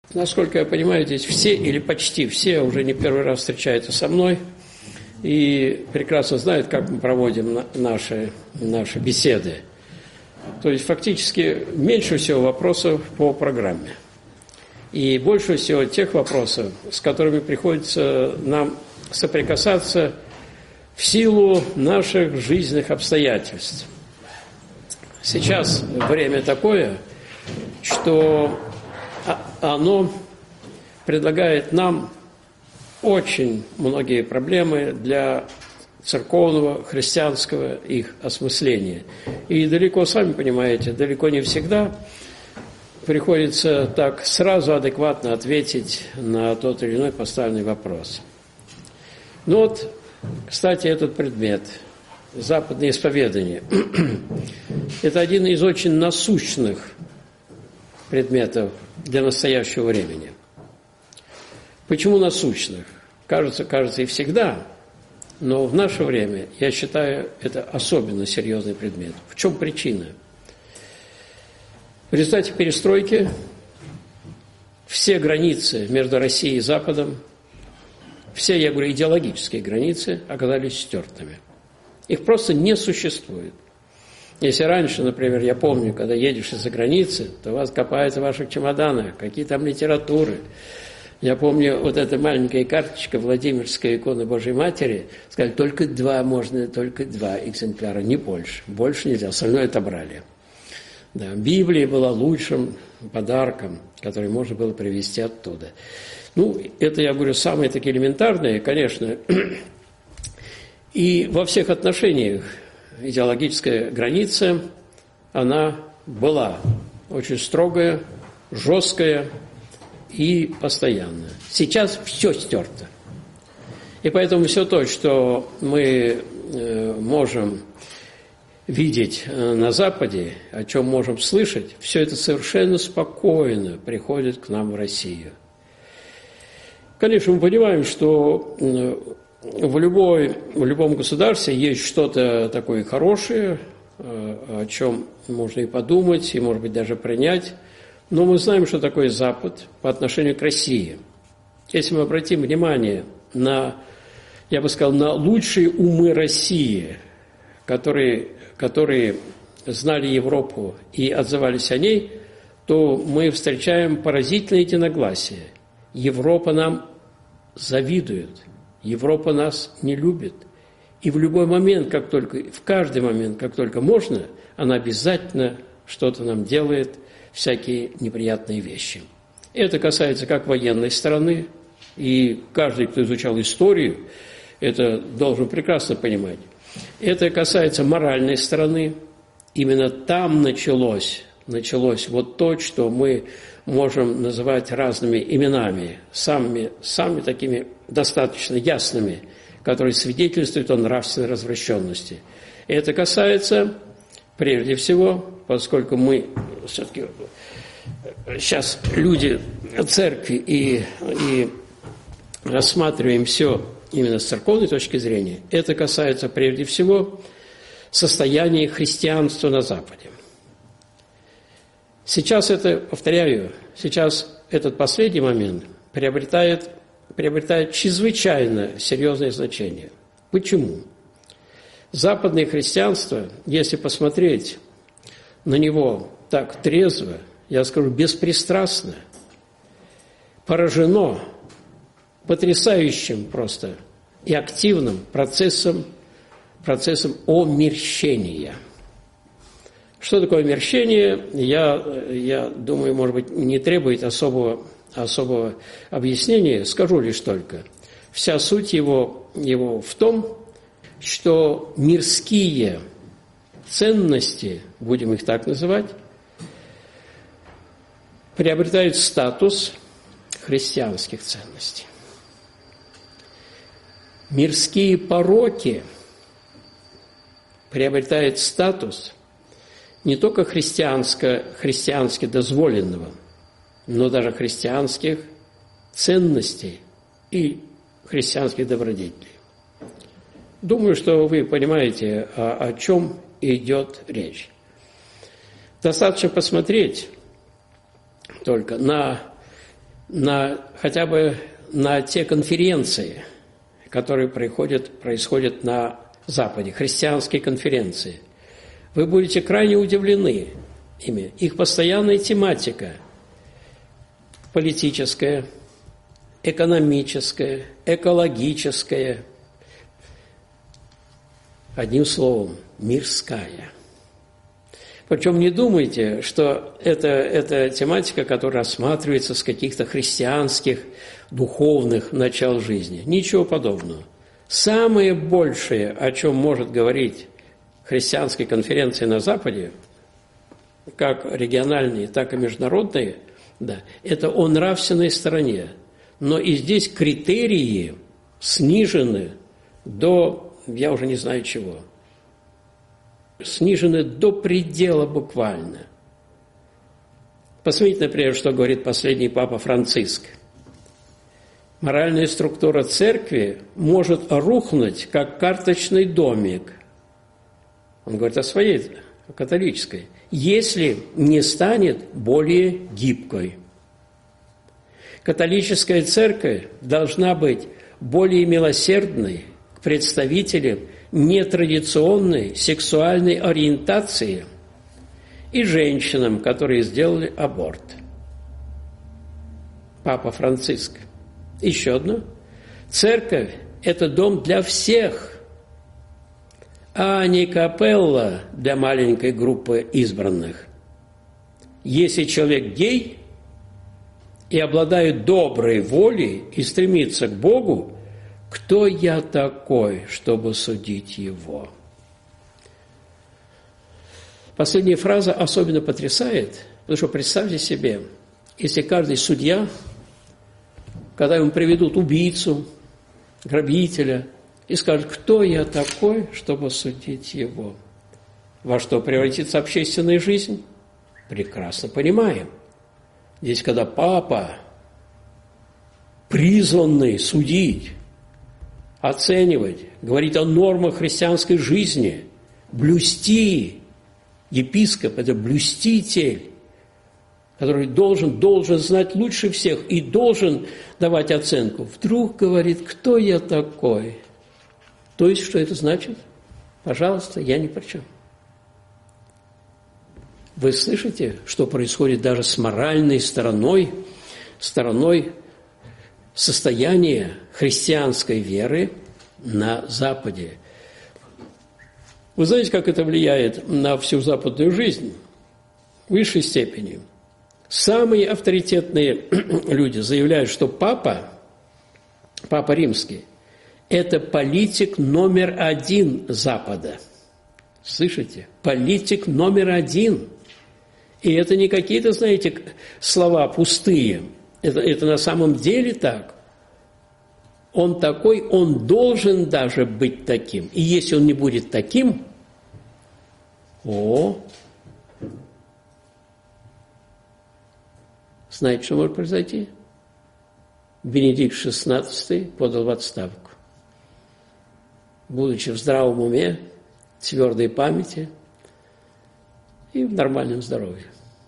Насколько я понимаю, здесь все или почти все уже не первый раз встречаются со мной и прекрасно знают, как мы проводим наши беседы. То есть фактически меньше всего вопросов по программе. И больше всего тех вопросов, с которыми приходится нам соприкасаться в силу наших жизненных обстоятельств. Сейчас время такое, что оно предлагает нам очень многие проблемы для церковного, христианского их осмысления. И далеко, сами понимаете, далеко не всегда приходится так сразу адекватно ответить на тот или иной поставленный вопрос. Ну вот, кстати, этот предмет – западное исповедание. Это один из очень насущных предметов для настоящего времени. Почему насущных? Кажется и всегда, но в наше время, я считаю, это особенно серьезный предмет. В чем причина? В результате перестройки все границы между Россией и Западом, все, я говорю, идеологические границы оказались стертыми. Их просто не существует. Если раньше, например, я помню, когда едешь из-за границы, то вас копают в ваших чемоданах, какие там литературы. Я помню, вот эта маленькая карточка Владимирской иконы Божьей Матери, сказали, только два экземпляра, не больше. Больше нельзя, остальное отобрали. Да, Библия была лучшим подарком, который можно было привезти оттуда. Ну, это, я говорю, самые такие элементарные, конечно. И во всех отношениях идеологическая граница, она была очень строгая, жесткая и постоянная. Сейчас все стерто. И поэтому все то, что мы можем видеть на Западе, о чем можем слышать, все это совершенно спокойно приходит к нам в Россию. Конечно, мы понимаем, что в любом государстве есть что-то такое хорошее, о чем можно и подумать, и, может быть, даже принять. Но мы знаем, что такое Запад по отношению к России. Если мы обратим внимание на, я бы сказал, на лучшие умы России, которые знали Европу и отзывались о ней, то мы встречаем поразительное единогласие. Европа нам завидует. Европа нас не любит. И в любой момент, в каждый момент, как только можно, она обязательно что-то нам делает, всякие неприятные вещи. Это касается как военной стороны, и каждый, кто изучал историю, это должен прекрасно понимать. Это касается моральной стороны. Именно там началось вот то, что мы можем называть разными именами, самыми такими достаточно ясными, которые свидетельствуют о нравственной развращенности. И это касается, прежде всего, поскольку мы все-таки сейчас люди церкви и рассматриваем все именно с церковной точки зрения, это касается прежде всего состояния христианства на Западе. Сейчас этот последний момент приобретает чрезвычайно серьезное значение. Почему? Западное христианство, если посмотреть на него так трезво, я скажу, беспристрастно, поражено потрясающим просто и активным процессом омерщения. Что такое омерщение, я думаю, может быть, не требует особого объяснения, скажу лишь только. Вся суть его в том, что мирские ценности, будем их так называть, приобретают статус христианских ценностей. Мирские пороки приобретают статус не только христиански дозволенного, но даже христианских ценностей и христианских добродетелей. Думаю, что вы понимаете, о чем идет речь. Достаточно посмотреть только на хотя бы на те конференции, которые происходят на Западе, христианские конференции, вы будете крайне удивлены ими. Их постоянная тематика – политическая, экономическая, экологическая, одним словом, мирская. Причем не думайте, что это тематика, которая рассматривается с каких-то христианских, духовных начал жизни. Ничего подобного. Самое большее, о чем может говорить христианские конференции на Западе, как региональные, так и международные, да, это о нравственной стороне. Но и здесь критерии снижены до, я уже не знаю чего, снижены до предела буквально. Посмотрите, например, что говорит последний папа Франциск. Моральная структура церкви может рухнуть, как карточный домик. Он говорит о своей, о католической, если не станет более гибкой. Католическая церковь должна быть более милосердной к представителям нетрадиционной сексуальной ориентации и женщинам, которые сделали аборт. Папа Франциск. Еще одно. Церковь – это дом для всех, а не капелла для маленькой группы избранных. Если человек гей и обладает доброй волей и стремится к Богу, кто я такой, чтобы судить его? Последняя фраза особенно потрясает, потому что представьте себе, если каждый судья, когда ему приведут убийцу, грабителя, и скажет, кто я такой, чтобы судить его? Во что превратится общественная жизнь? Прекрасно понимаем. Здесь, когда папа, призванный судить, оценивать, говорить о нормах христианской жизни, блюсти, епископ – это блюститель, который должен знать лучше всех и должен давать оценку. Вдруг говорит, кто я такой? То есть, что это значит? Пожалуйста, я ни при чем. Вы слышите, что происходит даже с моральной стороной состояния христианской веры на Западе? Вы знаете, как это влияет на всю западную жизнь? В высшей степени. Самые авторитетные люди заявляют, что Папа Римский, это политик номер один Запада. Слышите? Политик номер один. И это не какие-то, знаете, слова пустые. Это на самом деле так. Он такой, он должен даже быть таким. И если он не будет таким, знаете, что может произойти? Бенедикт XVI подал в отставку. Будучи в здравом уме, твердой памяти и в нормальном здоровье.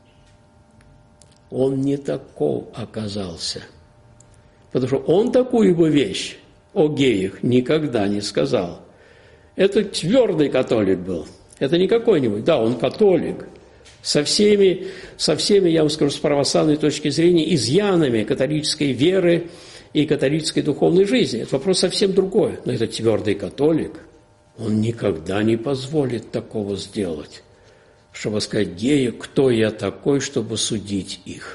Он не таков оказался. Потому что он такую бы вещь о геях никогда не сказал. Это твердый католик был. Это не какой-нибудь. Да, он католик. Со всеми, я вам скажу, с православной точки зрения, изъянами католической веры и католической духовной жизни. Это вопрос совсем другой. Но это твердый католик. Он никогда не позволит такого сделать, чтобы сказать гею, кто я такой, чтобы судить их.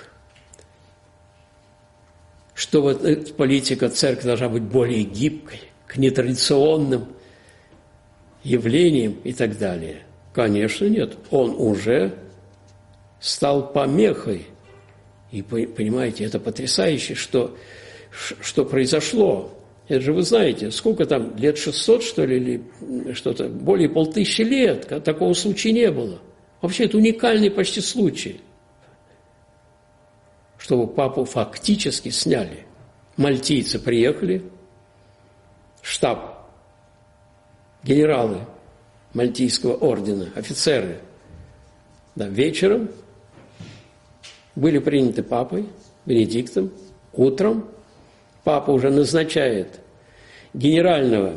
Что политика церкви должна быть более гибкой, к нетрадиционным явлениям и так далее. Конечно, нет. Он уже стал помехой. И, понимаете, это потрясающе, что произошло. Это же вы знаете, сколько там, лет 600, что ли, или что-то, более 1500 лет, такого случая не было. Вообще, это уникальный почти случай, чтобы папу фактически сняли. Мальтийцы приехали, штаб, генералы Мальтийского ордена, офицеры, да, вечером были приняты папой Бенедиктом, Утром папа уже назначает генерального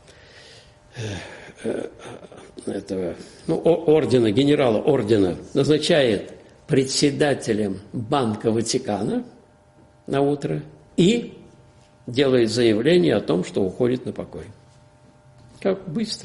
ордена, генерала ордена, назначает председателем Банка Ватикана на утро и делает заявление о том, что уходит на покой. Как быстро.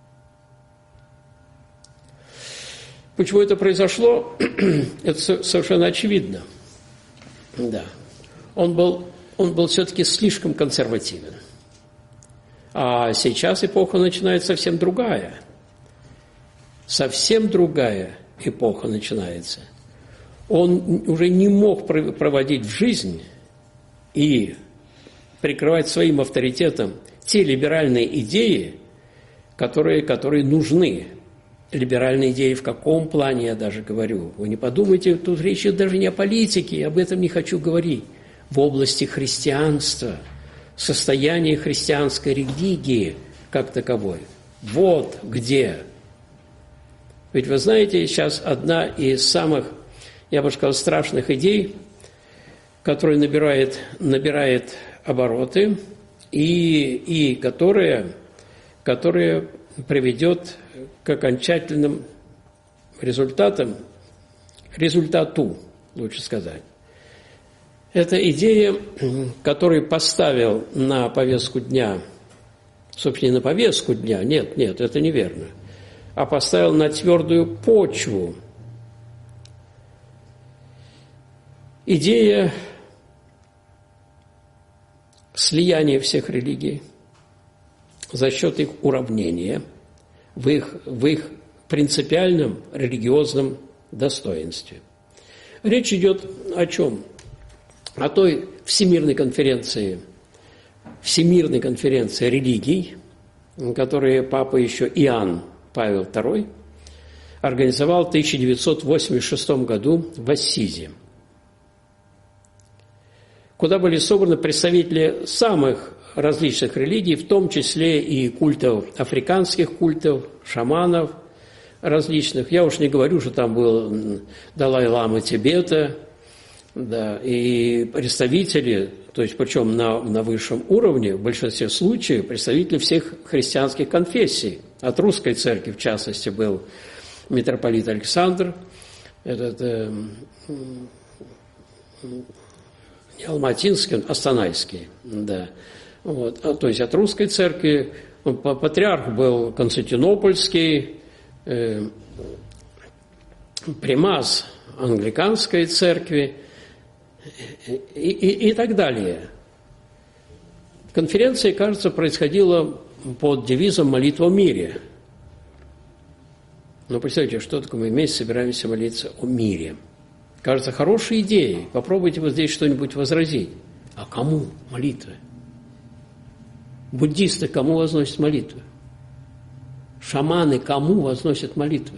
Почему это произошло? Это совершенно очевидно. Да. Он был все-таки слишком консервативен. А сейчас эпоха начинается совсем другая. Совсем другая эпоха начинается. Он уже не мог проводить в жизнь и прикрывать своим авторитетом те либеральные идеи, которые нужны. Либеральные идеи в каком плане, я даже говорю. Вы не подумайте, тут речь идет даже не о политике, об этом не хочу говорить. В области христианства, состояния христианской религии как таковой. Вот где. Ведь вы знаете, сейчас одна из самых, я бы сказал, страшных идей, которая набирает обороты и которая приведет к окончательным результату, лучше сказать. Это идея, которую поставил на повестку дня, собственно, не на повестку дня, нет, это неверно, а поставил на твердую почву идея слияния всех религий за счет их уравнения в их принципиальном религиозном достоинстве. Речь идет о чем? О той Всемирной конференции религий, которую папа еще Иоанн Павел II организовал в 1986 году в Ассизи, куда были собраны представители самых различных религий, в том числе и культов, африканских культов, шаманов различных. Я уж не говорю, что там был Далай-лама Тибета, да, и представители, то есть причем на высшем уровне, в большинстве случаев, представители всех христианских конфессий. От русской церкви, в частности, был митрополит Александр, не алматинский, он астанайский, да. Вот. То есть от русской церкви патриарх был Константинопольский, примас англиканской церкви и так далее. Конференция, кажется, происходила под девизом «Молитва о мире». Но представьте, что такое мы вместе собираемся молиться о мире. Кажется, хорошей идеей. Попробуйте вот здесь что-нибудь возразить. А кому молитвы? Буддисты кому возносят молитвы? Шаманы кому возносят молитвы?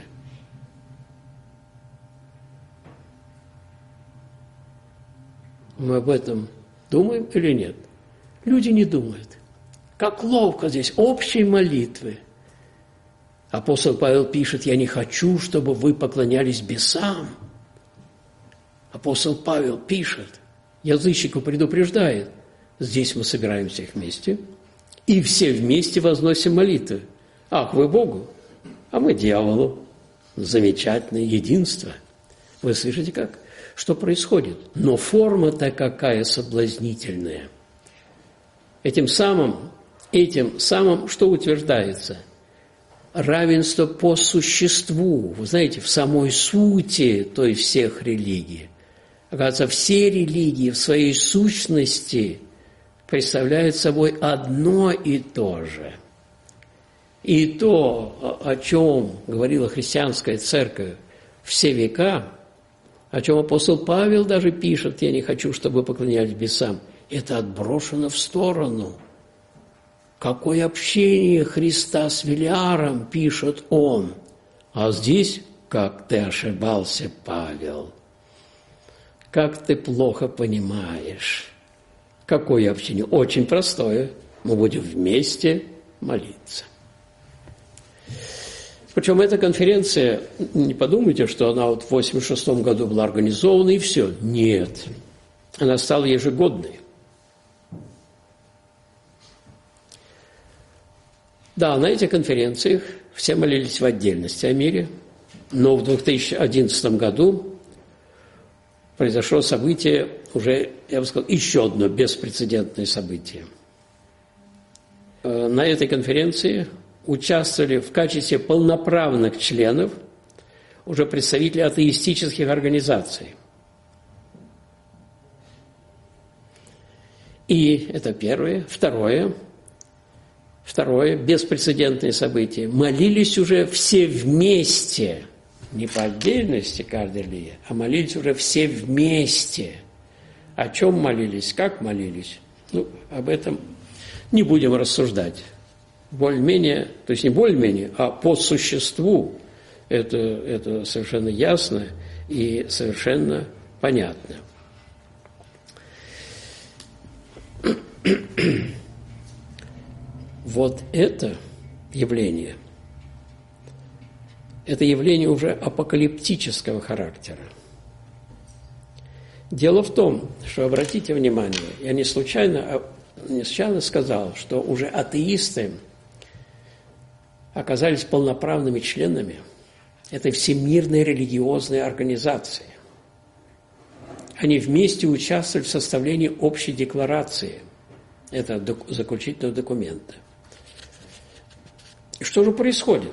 Мы об этом думаем или нет? Люди не думают. Как ловко здесь общие молитвы. Апостол Павел пишет: «Я не хочу, чтобы вы поклонялись бесам». Апостол Павел пишет, язычников предупреждает: здесь мы собираемся их вместе, и все вместе возносим молитвы. Ах, вы Богу, а мы дьяволу. Замечательное единство. Вы слышите как? Что происходит? Но форма-то какая соблазнительная. Этим самым, что утверждается? Равенство по существу. Вы знаете, в самой сути, то есть всех религий. Оказывается, все религии в своей сущности представляют собой одно и то же. И то, о чем говорила христианская церковь все века, о чем апостол Павел даже пишет: «Я не хочу, чтобы вы поклонялись бесам», это отброшено в сторону. Какое общение Христа с Велиаром, пишет он. А здесь, как ты ошибался, Павел, как ты плохо понимаешь. Какое общение? Очень простое. Мы будем вместе молиться. Причем эта конференция, не подумайте, что она вот в 1986 году была организована и все. Нет. она стала ежегодной. Да, на этих конференциях все молились в отдельности о мире, но в 2011 году произошло событие, уже, я бы сказал, еще одно беспрецедентное событие. На этой конференции участвовали в качестве полноправных членов уже представители атеистических организаций. И это первое. Второе беспрецедентное событие. Молились уже все вместе, не по отдельности каждый религия, а молились уже все вместе. О чем молились, как молились, об этом не будем рассуждать. Более-менее, то есть не более-менее, а по существу это совершенно ясно и совершенно понятно. Вот это явление уже апокалиптического характера. Дело в том, что, обратите внимание, я не случайно сказал, что уже атеисты оказались полноправными членами этой всемирной религиозной организации. Они вместе участвовали в составлении общей декларации, это заключительного документа. Что же происходит?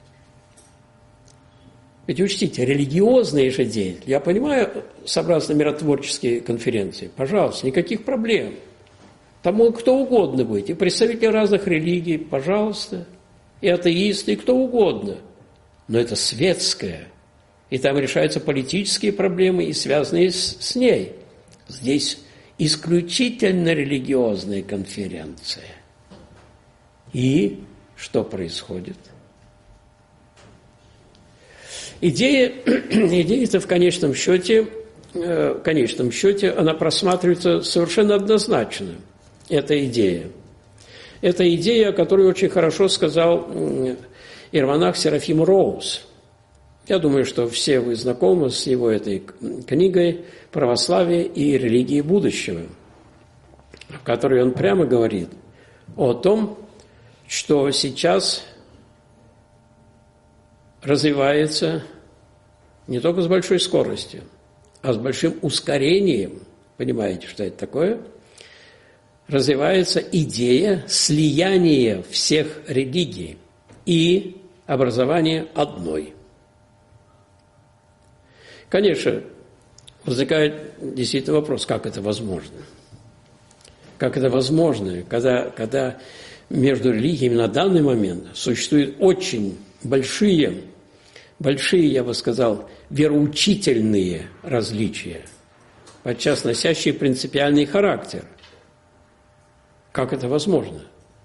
Ведь учтите, религиозные же деятели, я понимаю, сообразно миротворческие конференции, пожалуйста, никаких проблем. Там может кто угодно быть, и представители разных религий, пожалуйста, и атеисты, и кто угодно. Но это светское, и там решаются политические проблемы, и связанные с ней. Здесь исключительно религиозная конференция. И что происходит? Идея-то в конечном счете, она просматривается совершенно однозначно. Эта идея. Это идея, о которой очень хорошо сказал иеромонах Серафим Роуз. Я думаю, что все вы знакомы с его этой книгой «Православие и религии будущего», в которой он прямо говорит о том, что сейчас развивается не только с большой скоростью, а с большим ускорением, понимаете, что это такое, развивается идея слияния всех религий и образования одной. Конечно, возникает действительно вопрос, как это возможно? Как это возможно, когда между религиями на данный момент существуют очень большие, я бы сказал, вероучительные различия, подчас носящие принципиальный характер. Как это возможно?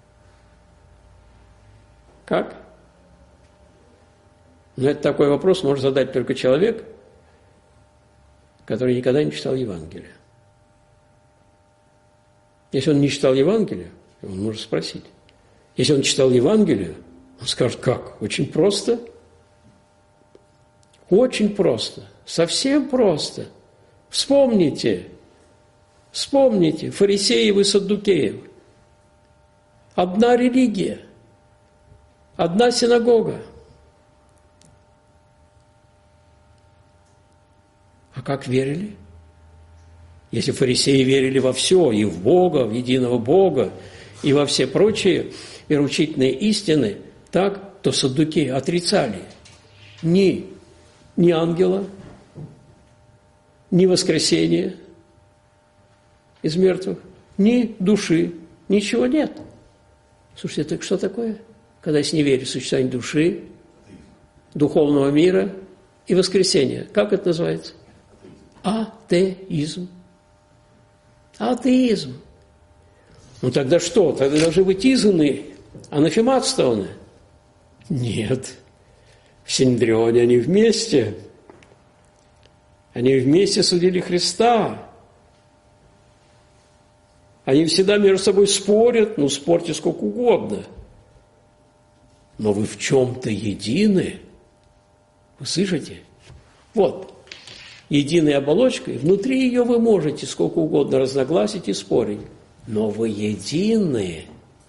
Как? Но это такой вопрос может задать только человек, который никогда не читал Евангелие. Если он не читал Евангелие, он может спросить. Если он читал Евангелие, он скажет, как? Очень просто. Очень просто. Совсем просто. Вспомните, фарисеев и саддукеев. Одна религия, одна синагога. А как верили? Если фарисеи верили во все, и в Бога, в единого Бога, и во все прочие вероучительные истины, так, то саддукеи отрицали ни ангела, ни воскресения из мертвых, ни души, ничего нет. Слушайте, это что такое? Когда если не верить в существование души, духовного мира и воскресения. Как это называется? Атеизм. Атеизм. Ну тогда что? Тогда должны быть изгнаны, анафематствованы. Нет. В Синедрионе они вместе. Они вместе судили Христа. Они всегда между собой спорят, спорьте сколько угодно. Но вы в чем-то едины. Вы слышите? Вот. единой оболочкой, внутри ее вы можете сколько угодно разногласить и спорить, но вы едины.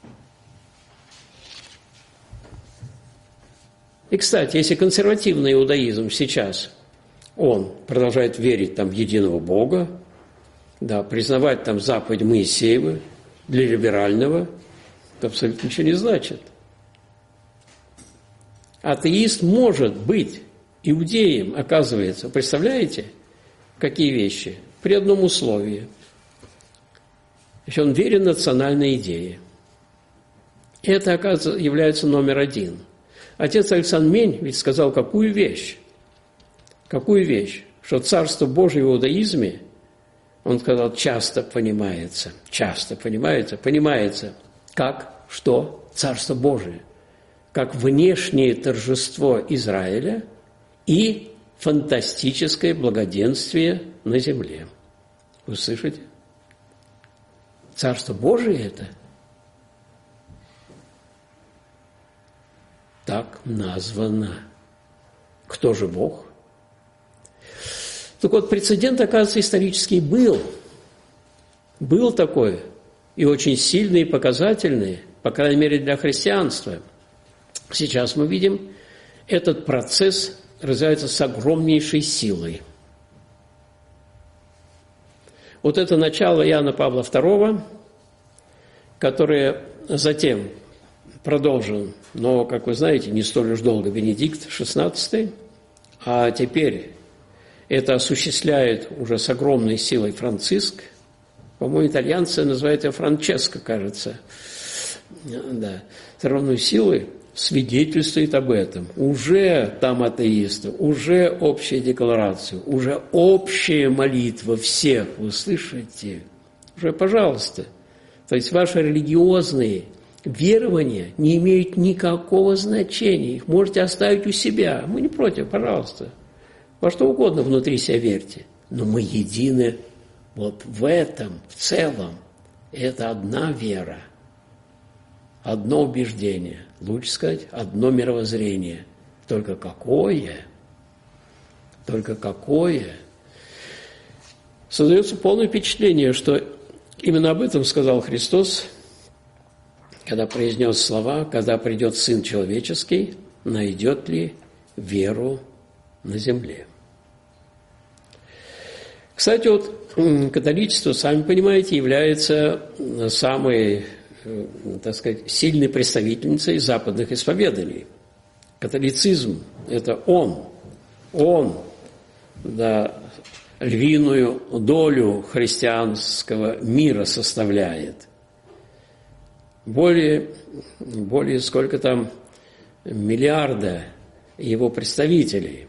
И, кстати, если консервативный иудаизм сейчас, он продолжает верить там в единого Бога, да, признавать там заповедь Моисеева, для либерального это абсолютно ничего не значит. Атеист может быть иудеем, оказывается. Представляете, какие вещи? При одном условии. Если он верен национальной идее. И это, оказывается, является номер один. Отец Александр Мень ведь сказал какую вещь? Какую вещь? Что Царство Божие в иудаизме, он сказал, часто понимается, как, что Царство Божие, как внешнее торжество Израиля и фантастическое благоденствие на земле. Вы слышите? Царство Божие это так названо. Кто же Бог? Так вот, прецедент, оказывается, исторический был. Был такой, и очень сильный, и показательный, по крайней мере, для христианства. Сейчас мы видим, этот процесс развивается с огромнейшей силой. Вот это начало Иоанна Павла II, которое затем продолжен, но, как вы знаете, не столь уж долго Бенедикт XVI, а теперь это осуществляет уже с огромной силой Франциск. По-моему, итальянцы называют его Франческо, кажется. Да. С огромной силой свидетельствует об этом. Уже там атеисты, уже общая декларация, уже общая молитва всех. Вы слышите? Уже, пожалуйста. То есть ваши религиозные верования не имеют никакого значения. Их можете оставить у себя. Мы не против, пожалуйста. Во что угодно внутри себя верьте. Но мы едины вот в этом, в целом. Это одна вера, одно убеждение. Лучше сказать, одно мировоззрение. Только какое? Только какое? Создается полное впечатление, что именно об этом сказал Христос, когда произнес слова, когда придет Сын Человеческий, найдет ли веру на земле. Кстати, вот католичество, сами понимаете, является самой, так сказать, сильной представительницей западных исповеданий. Католицизм – это он, да, львиную долю христианского мира составляет. Более сколько там миллиарда его представителей.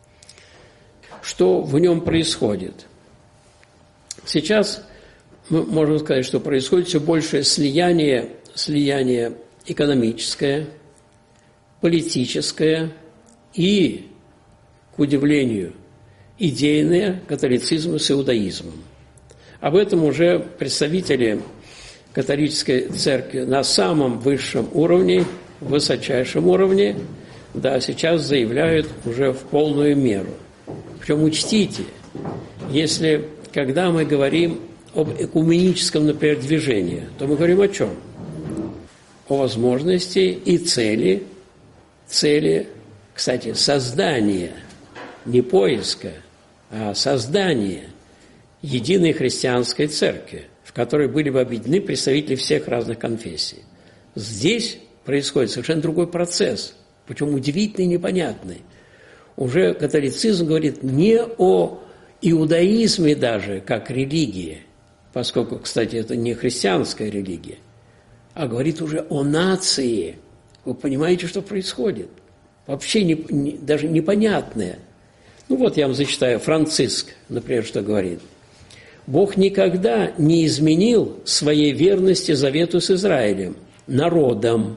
Что в нем происходит? Сейчас мы можем сказать, что происходит все большее слияние экономическое, политическое и, к удивлению, идейное католицизма с иудаизмом. Об этом уже представители католической церкви на самом высшем уровне, высочайшем уровне, да, сейчас заявляют уже в полную меру. Причем учтите, когда мы говорим об экуменическом, например, движении, то мы говорим о чем? О возможности и цели, кстати, создания, не поиска, а создания единой христианской церкви, в которой были бы объединены представители всех разных конфессий. Здесь происходит совершенно другой процесс, причем удивительный и непонятный. Уже католицизм говорит не о иудаизме даже, как религии, поскольку, кстати, это не христианская религия, а говорит уже о нации. Вы понимаете, что происходит? Вообще даже непонятное. Ну вот я вам зачитаю. Франциск, например, что говорит. Бог никогда не изменил своей верности завету с Израилем, народом.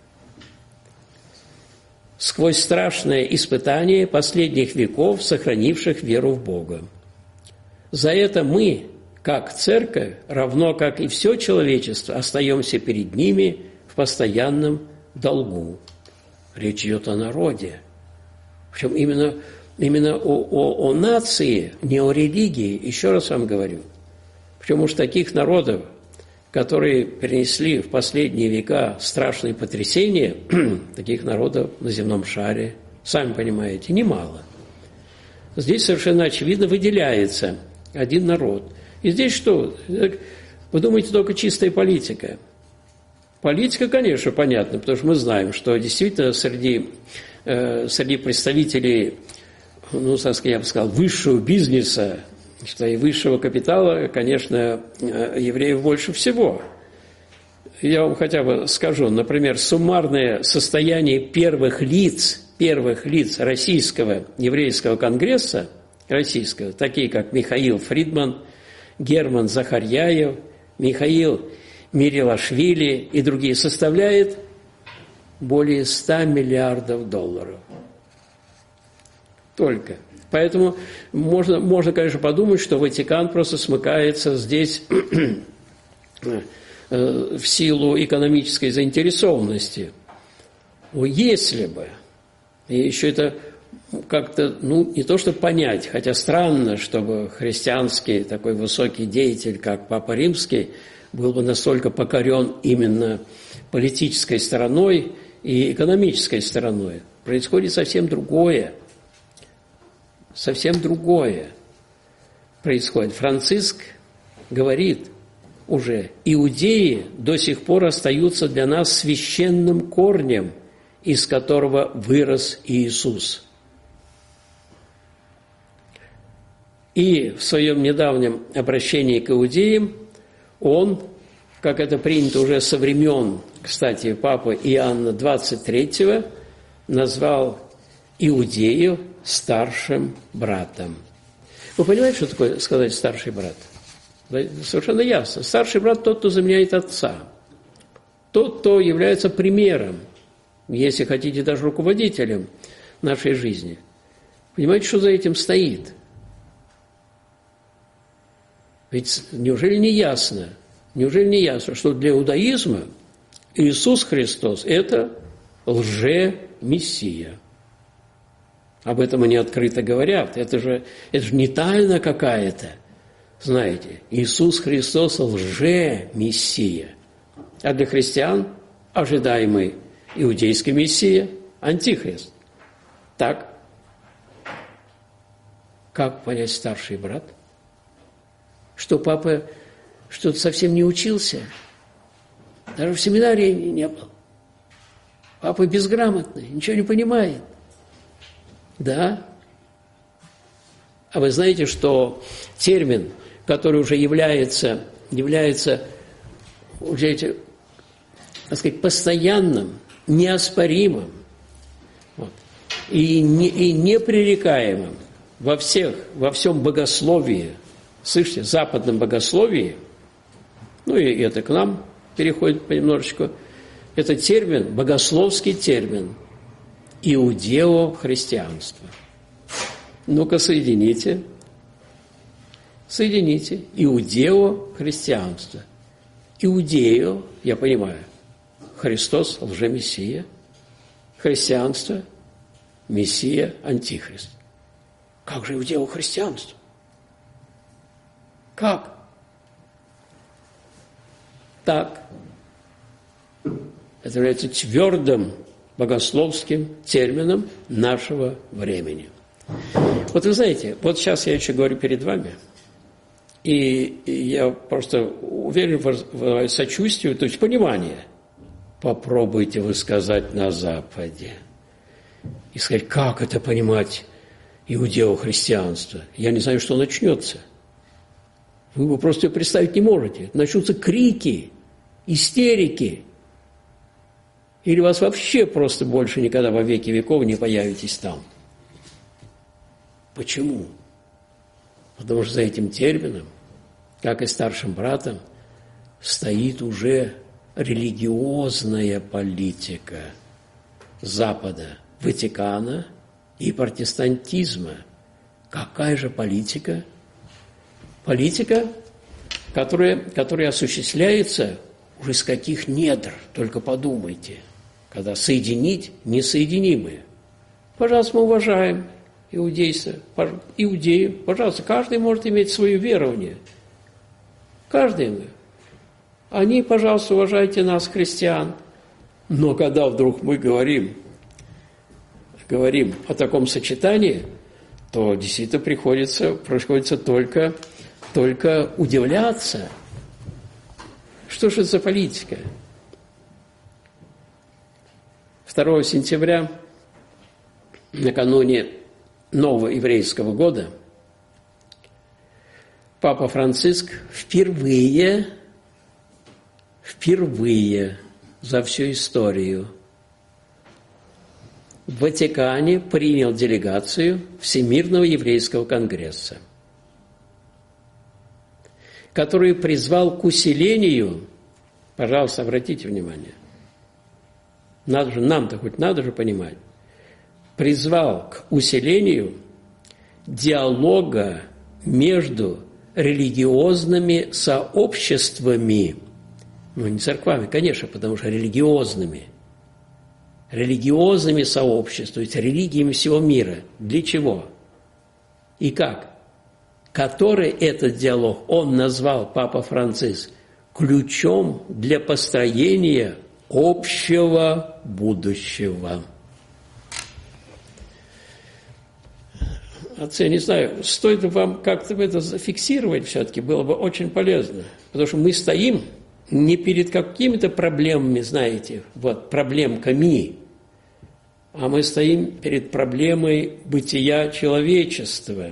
Сквозь страшное испытание последних веков, сохранивших веру в Бога. За это мы, как церковь, равно как и все человечество, остаемся перед ними в постоянном долгу. Речь идет о народе. Причем именно именно о нации, не о религии, еще раз вам говорю. Потому что таких народов, которые перенесли в последние века страшные потрясения, таких народов на земном шаре, сами понимаете, немало. Здесь совершенно очевидно выделяется один народ. И здесь что? Вы думаете, только чистая политика? Политика, конечно, понятна, потому что мы знаем, что действительно среди представителей, ну, так сказать, я бы сказал, высшего бизнеса, что и высшего капитала, конечно, евреев больше всего. Я вам хотя бы скажу, например, суммарное состояние первых лиц Российского еврейского конгресса, российского, такие как Михаил Фридман, Герман Захарьяев, Михаил Мирилашвили и другие, составляет более 100 миллиардов долларов. Только. Поэтому можно, конечно, подумать, что Ватикан просто смыкается здесь в силу экономической заинтересованности. Если бы, и еще это как-то, ну, не то чтобы понять, хотя странно, чтобы христианский такой высокий деятель, как Папа Римский, был бы настолько покорен именно политической стороной и экономической стороной. Происходит совсем другое. Совсем другое происходит. Франциск говорит уже, иудеи до сих пор остаются для нас священным корнем, из которого вырос Иисус. И в своем недавнем обращении к иудеям он, как это принято уже со времен, кстати, Папы Иоанна XXIII, назвал иудеев старшим братом. Вы понимаете, что такое сказать «старший брат»? Совершенно ясно. Старший брат – тот, кто заменяет отца. Тот, кто является примером, если хотите, даже руководителем нашей жизни. Понимаете, что за этим стоит? Ведь неужели не ясно, что для иудаизма Иисус Христос – это лже-мессия? Об этом они открыто говорят. Это же не тайна какая-то. Знаете, Иисус Христос – лже-мессия. А для христиан ожидаемый иудейский мессия – антихрист. Так? Как понять старший брат? Что папа что-то совсем не учился? Даже в семинарии не был. Папа безграмотный, ничего не понимает. Да? А вы знаете, что термин, который уже является уже, так сказать, постоянным, неоспоримым и непререкаемым во всем богословии, слышите, западном богословии, ну и это к нам переходит понемножечку, это термин, богословский термин, иудео-христианство. Ну-ка, соедините. Иудео-христианство. Иудео, я понимаю, Христос, лжемессия. Христианство, мессия, антихрист. Как же иудео-христианство? Как? Так. Это является твердым богословским термином нашего времени. Вот вы знаете, вот сейчас я еще говорю перед вами, и я просто уверен в сочувствии, то есть понимание. Попробуйте вы сказать на Западе. И сказать, как это понимать иудео-христианство? Я не знаю, что начнется. Вы просто представить не можете. Начнутся крики, истерики. Или вас вообще просто больше никогда во веки веков не появитесь там. Почему? Потому что за этим термином, как и старшим братом, стоит уже религиозная политика Запада, Ватикана и протестантизма. Какая же политика? Политика, которая осуществляется уже из каких недр, только подумайте, когда соединить несоединимые. Пожалуйста, мы уважаем иудейство, иудеи, пожалуйста, каждый может иметь свое верование. Каждый мы. Они, пожалуйста, уважайте нас, христиан. Но когда вдруг мы говорим о таком сочетании, то действительно приходится только удивляться. Что же это за политика? 2 сентября, накануне Нового еврейского года, Папа Франциск впервые за всю историю в Ватикане принял делегацию Всемирного еврейского конгресса, который призвал к усилению, пожалуйста, обратите внимание, нам-то хоть надо же понимать, призвал к усилению диалога между религиозными сообществами, не церквами, конечно, потому что религиозными сообществами, то есть религиями всего мира. Для чего? И как? Который этот диалог он назвал, Папа Франциск, ключом для построения общего будущего. Отцы, я не знаю, стоит ли вам как-то это зафиксировать все-таки, было бы очень полезно. Потому что мы стоим не перед какими-то проблемами, знаете, проблемками, а мы стоим перед проблемой бытия человечества.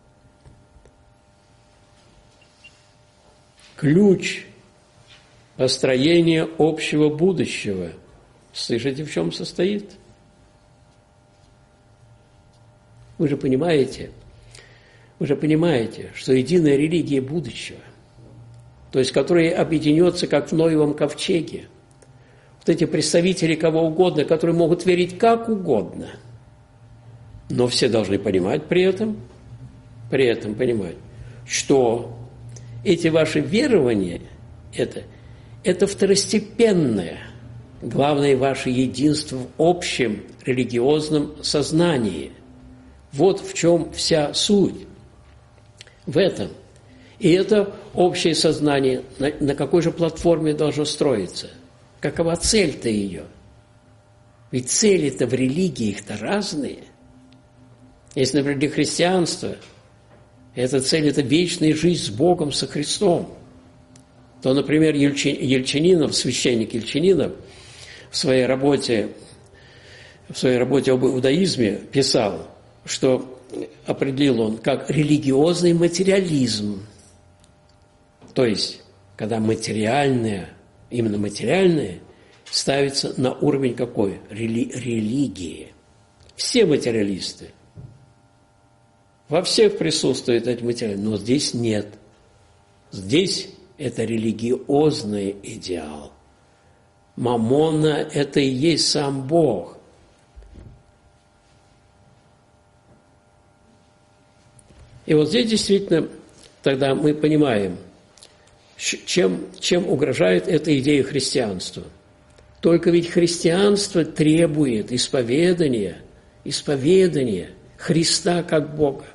Ключ построения общего будущего. Слышите, в чем состоит? Вы же понимаете, что единая религия будущего, то есть которая объединется, как в Ноевом ковчеге, вот эти представители кого угодно, которые могут верить как угодно, но все должны понимать при этом понимать, что эти ваши верования – это второстепенное, главное ваше единство в общем религиозном сознании. Вот в чем вся суть. В этом. И это общее сознание на какой же платформе должно строиться? Какова цель-то ее? Ведь цели-то в религиях-то разные. Если, например, для христианства эта цель – это вечная жизнь с Богом, со Христом, то, например, священник Ельчининов в своей работе об иудаизме писал, что определил он как религиозный материализм. То есть, когда именно материальное ставится на уровень какой? Религии. Все материалисты. Во всех присутствует эти материальные, но здесь нет. Здесь это религиозный идеал. Маммона – это и есть сам Бог. И вот здесь действительно тогда мы понимаем, чем угрожает эта идея христианства. Только ведь христианство требует исповедания Христа как Бога.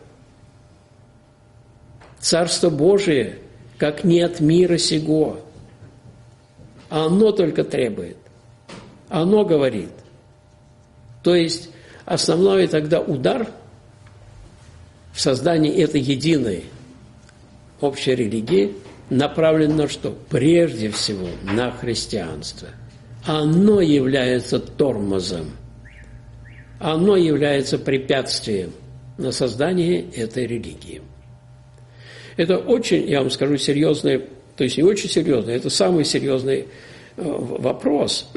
Царство Божие как не от мира сего. А оно только требует. Оно говорит. То есть основной тогда удар в создании этой единой общей религии направлен на что? Прежде всего на христианство. Оно является тормозом. Оно является препятствием на создание этой религии. Это очень, я вам скажу, серьезный, то есть не очень серьезный, это самый серьезный вопрос,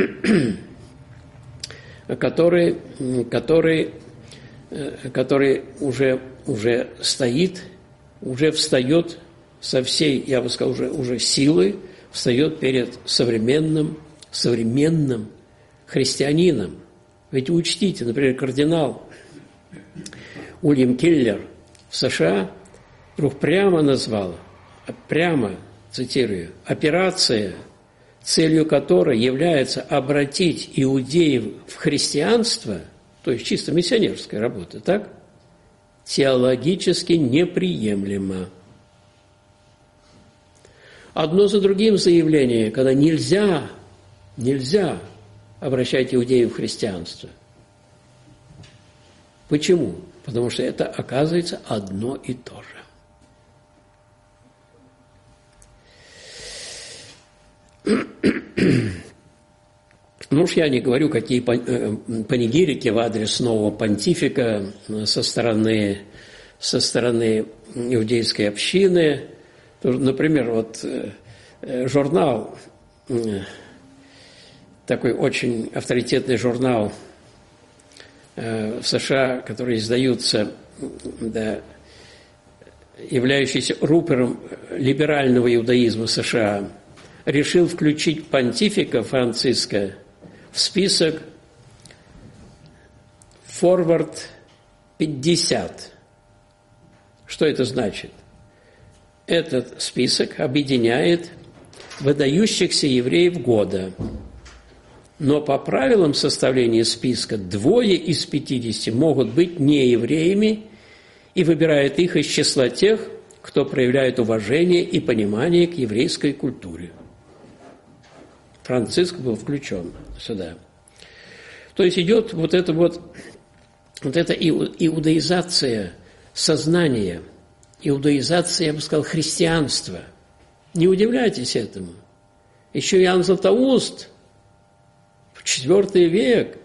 который уже стоит, уже встает со всей, я бы сказал, уже силой, встает перед современным христианином. Ведь учтите, например, кардинал Уильям Келлер в США вдруг прямо назвал, цитирую, операция, целью которой является обратить иудеев в христианство, то есть чисто миссионерская работа, так? теологически неприемлемо. Одно за другим заявление, когда нельзя обращать иудеев в христианство. Почему? Потому что это оказывается одно и то же. Ну уж я не говорю, какие панигирики в адрес нового понтифика со стороны иудейской общины. Например, вот журнал, такой очень авторитетный журнал в США, который издаются, да, являющийся рупором либерального иудаизма США, решил включить понтифика Франциска в список Forward 50. Что это значит? Этот список объединяет выдающихся евреев года. Но по правилам составления списка 2 из 50 могут быть неевреями и выбирает их из числа тех, кто проявляет уважение и понимание к еврейской культуре. Франциск был включен сюда. То есть идет вот эта иудаизация сознания, иудаизация, я бы сказал, христианства. Не удивляйтесь этому. Еще Иоанн Златоуст в IV век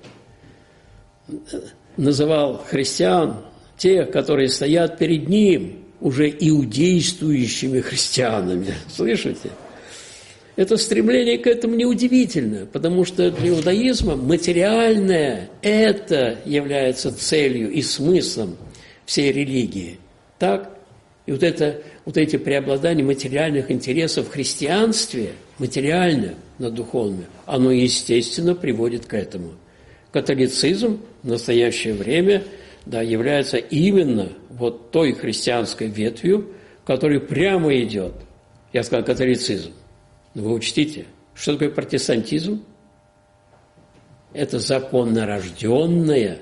называл христиан, тех, которые стоят перед ним, уже иудействующими христианами. Слышите? Это стремление к этому неудивительно, потому что для иудаизма материальное – это является целью и смыслом всей религии. Так? И вот эти преобладания материальных интересов в христианстве, материально над духовным, оно, естественно, приводит к этому. Католицизм в настоящее время, да, является именно вот той христианской ветвью, которая прямо идет. Я сказал католицизм. Но вы учтите, что такое протестантизм? Это законно рожденное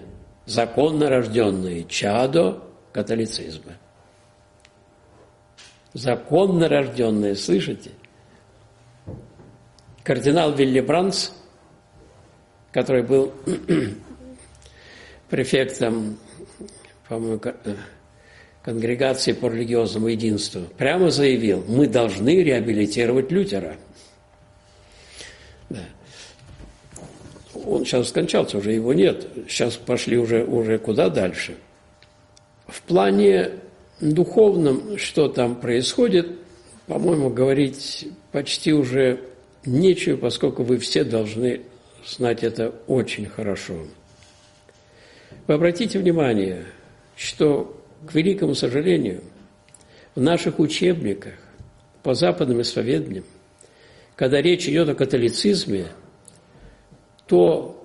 чадо католицизма. Законно рожденное, слышите? Кардинал Виллибранс, который был префектом, по-моему, конгрегации по религиозному единству, прямо заявил: мы должны реабилитировать Лютера. Да. Он сейчас скончался, уже его нет. Сейчас пошли уже куда дальше. В плане духовном, что там происходит, по-моему, говорить почти уже нечего, поскольку вы все должны знать это очень хорошо. Вы обратите внимание, что, к великому сожалению, в наших учебниках по западным исповеданиям, когда речь идет о католицизме, то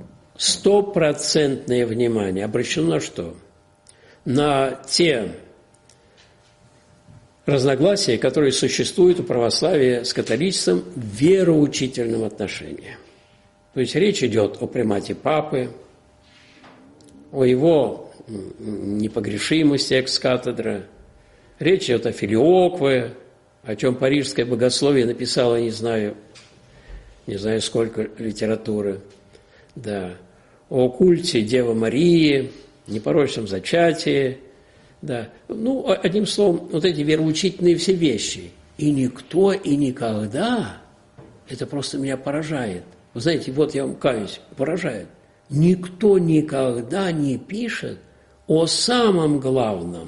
100% внимание обращено на что? На те разногласия, которые существуют у православия с католичеством в вероучительном отношении. То есть речь идет о примате папы, о его непогрешимости экс-катедра, речь идет о филиокве, о чем парижское богословие написало, не знаю сколько литературы, да, о культе Девы Марии, непорочном зачатии, да. Ну, одним словом, вот эти вероучительные все вещи. И никто и никогда, это просто меня поражает. Вы знаете, вот я вам каюсь, поражает. Никто никогда не пишет о самом главном,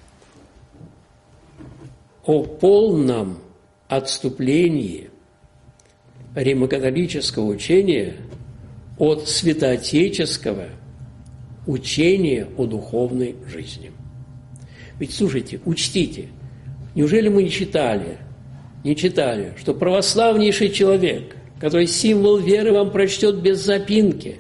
о полном отступлении римокатолического учения от святоотеческого учения о духовной жизни. Ведь, слушайте, учтите, неужели мы не читали, что православнейший человек, который символ веры вам прочтет без запинки,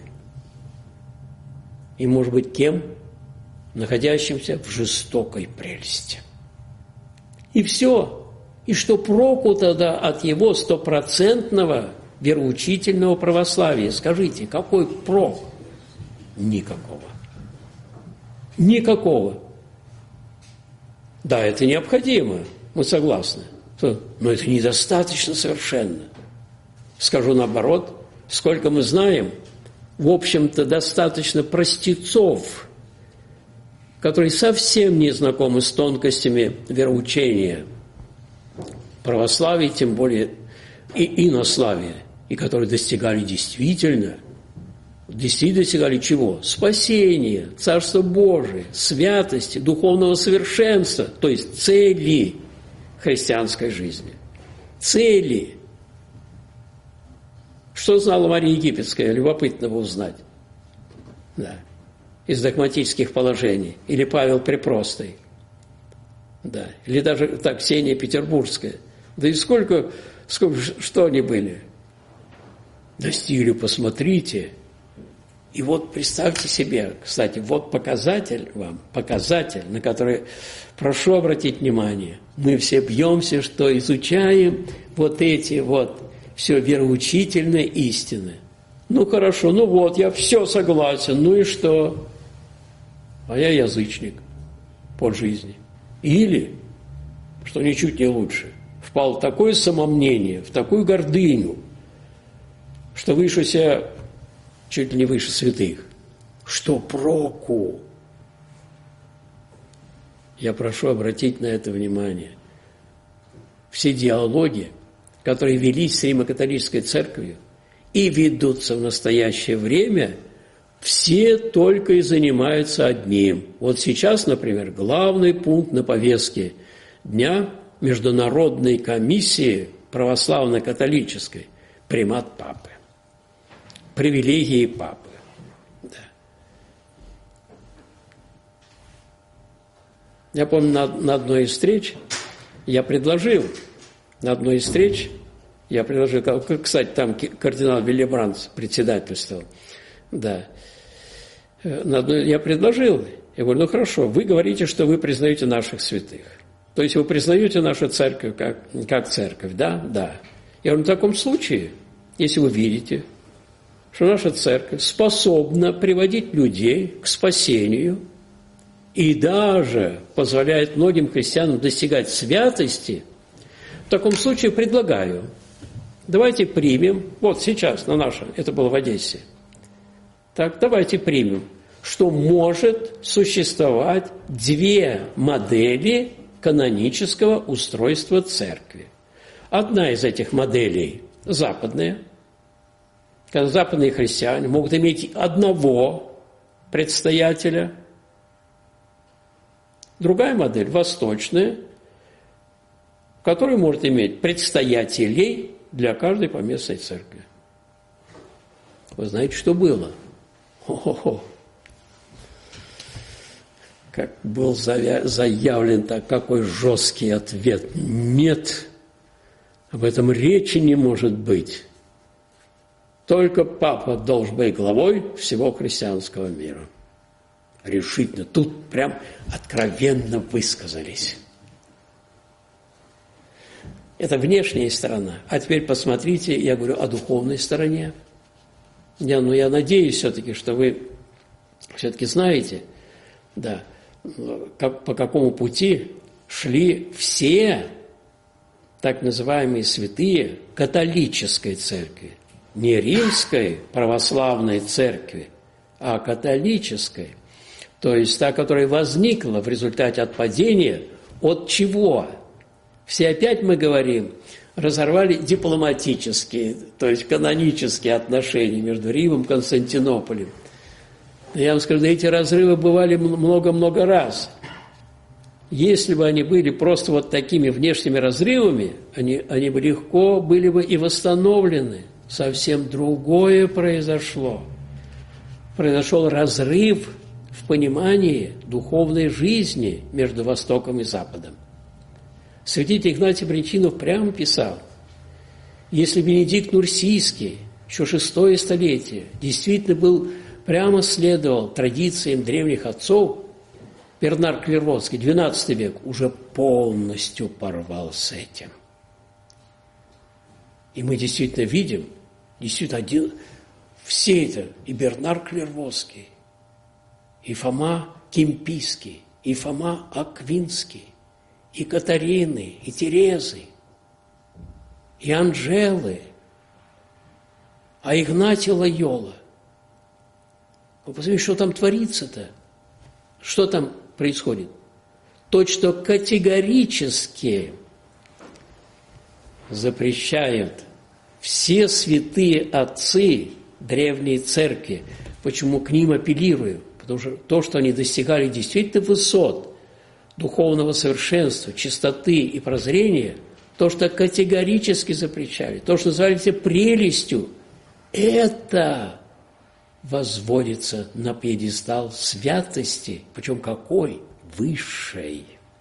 и, может быть, кем? Находящимся в жестокой прелести. И все. И что проку тогда от его 100% вероучительного православия? Скажите, какой прок? Никакого. Никакого. Да, это необходимо, мы согласны. Но это недостаточно совершенно. Скажу наоборот, сколько мы знаем, в общем-то, достаточно простецов, которые совсем не знакомы с тонкостями вероучения, православия, тем более и инославия, и которые действительно достигали чего? Спасения, Царства Божия, святости, духовного совершенства, то есть цели христианской жизни. Цели. Что знала Мария Египетская? Любопытно бы узнать. Да. Из догматических положений. Или Павел Препростый. Да. Или даже так, Ксения Петербургская. Да и сколько что они были? Достигли, посмотрите. И вот представьте себе, кстати, вот показатель вам, на который прошу обратить внимание. Мы все бьемся, что изучаем вот эти вот все вероучительные истины. Ну хорошо, ну вот, я все согласен, ну и что? А я язычник полжизни. Или, что ничуть не лучше, впал в такое самомнение, в такую гордыню, что выше себя, чуть ли не выше святых. Что проку? Я прошу обратить на это внимание. Все диалоги, которые велись с Римо-католической церковью и ведутся в настоящее время, все только и занимаются одним. Вот сейчас, например, главный пункт на повестке дня Международной комиссии православно-католической – примат Папы, привилегии Папы. Да. Я помню, на одной из встреч я предложил, кстати, там кардинал Виллебранц председательствовал, да, я предложил, я говорю, ну хорошо, вы говорите, что вы признаете наших святых, то есть вы признаете нашу церковь как церковь, да? Да. Я говорю, в таком случае, если вы видите, что наша церковь способна приводить людей к спасению и даже позволяет многим христианам достигать святости, в таком случае предлагаю, давайте примем, вот сейчас это было в Одессе, так, давайте примем, что может существовать две модели канонического устройства церкви. Одна из этих моделей западная, когда западные христиане могут иметь одного предстоятеля. Другая модель, восточная, которая может иметь предстоятелей для каждой поместной церкви. Вы знаете, что было? Хо-хо-хо. Как был заявлен так, какой жесткий ответ. Нет, об этом речи не может быть. Только Папа должен быть главой всего христианского мира. Решительно. Тут прям откровенно высказались. Это внешняя сторона. А теперь посмотрите, я говорю о духовной стороне. Я надеюсь все-таки, что вы все-таки знаете, да, по какому пути шли все так называемые святые католической церкви. Не римской православной церкви, а католической. То есть та, которая возникла в результате отпадения от чего? Все опять мы говорим, разорвали дипломатические, то есть канонические отношения между Римом и Константинополем. Я вам скажу, эти разрывы бывали много-много раз. Если бы они были просто вот такими внешними разрывами, они бы легко были бы и восстановлены. Совсем другое произошло. Произошел разрыв в понимании духовной жизни между Востоком и Западом. Святитель Игнатий Брянчинов прямо писал, если Бенедикт Нурсийский, еще VI столетие, действительно прямо следовал традициям древних отцов, Бернар Клервотский, XII век, уже полностью порвал с этим. И мы действительно видим, все это, и Бернар Клервотский, и Фома Кемпийский, и Фома Аквинский, и Катарины, и Терезы, и Анжелы, а Игнатий Лойола. Вы посмотрите, что там творится-то? Что там происходит? То, что категорически запрещают все святые отцы древней церкви. Почему к ним апеллирую? Потому что то, что они достигали действительно высот духовного совершенства, чистоты и прозрения, то, что категорически запрещали, то, что называли прелестью, это возводится на пьедестал святости, причем какой? Высшей.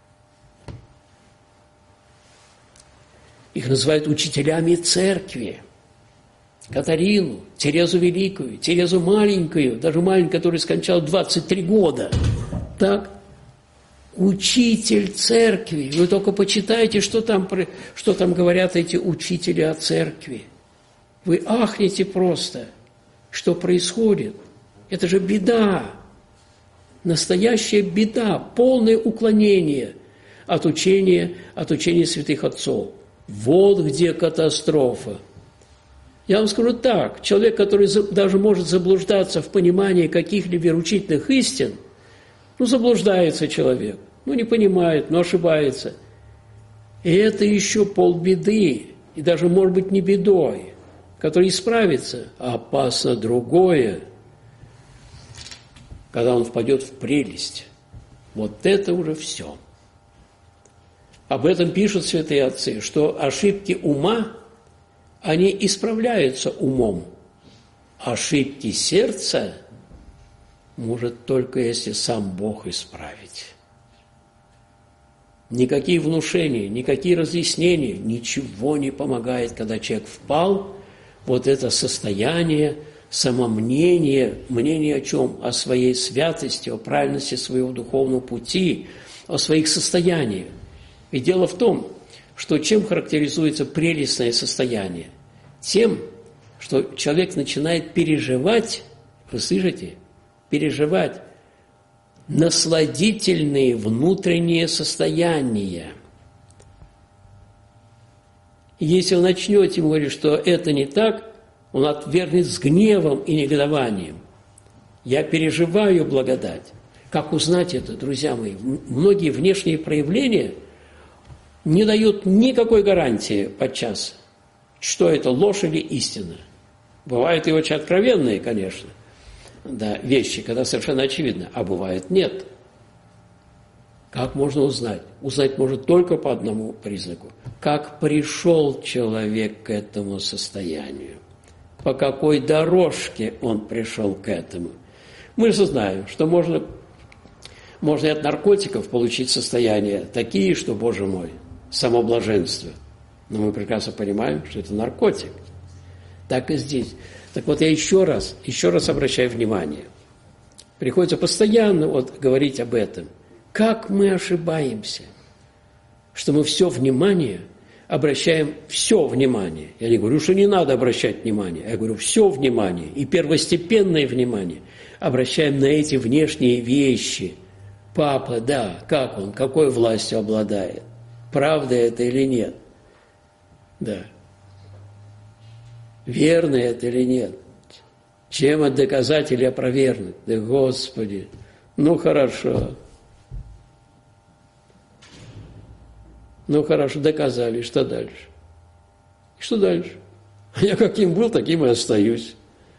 Их называют учителями церкви. Катарину, Терезу Великую, Терезу Маленькую, даже маленькую, которая скончала 23 года. Так, учитель церкви. Вы только почитайте, что там говорят эти учители о церкви. Вы ахнете просто, что происходит. Это же беда, настоящая беда, полное уклонение от учения святых отцов. Вот где катастрофа. Я вам скажу так, человек, который даже может заблуждаться в понимании каких-либо вероучительных истин, заблуждается человек, не понимает, ошибается. И это еще полбеды, и даже, может быть, не бедой, который исправится, а опасно другое, когда он впадет в прелесть. Вот это уже все. Об этом пишут святые отцы, что ошибки ума, они исправляются умом. Ошибки сердца может только если сам Бог исправить. Никакие внушения, никакие разъяснения, ничего не помогает, когда человек впал в вот это состояние самомнения, мнение о чем? О своей святости, о правильности своего духовного пути, о своих состояниях. И дело в том, что чем характеризуется прелестное состояние? Тем, что человек начинает переживать, вы слышите, переживать насладительные внутренние состояния. И если вы начнете ему говорить, что это не так, он отвергнет с гневом и негодованием. Я переживаю благодать. Как узнать это, друзья мои? Многие внешние проявления не дают никакой гарантии подчас, что это ложь или истина. Бывают и очень откровенные, конечно, вещи, когда совершенно очевидно, а бывает нет. Как можно узнать? Узнать можно только по одному признаку. Как пришел человек к этому состоянию? По какой дорожке он пришел к этому? Мы же знаем, что можно и от наркотиков получить состояния такие, что, Боже мой, само блаженство. Но мы прекрасно понимаем, что это наркотик. Так и здесь. Так вот, я еще раз обращаю внимание. Приходится постоянно говорить об этом. Как мы ошибаемся, что мы все внимание обращаем, все внимание. Я не говорю, что не надо обращать внимание. Я говорю, все внимание и первостепенное внимание обращаем на эти внешние вещи. Папа, да, как он, какой властью обладает? Правда это или нет? Да. Верно это или нет? Чем от доказать или опровергнуть? Да, Господи, хорошо. Хорошо, доказали, что дальше? Что дальше? Я каким был, таким и остаюсь.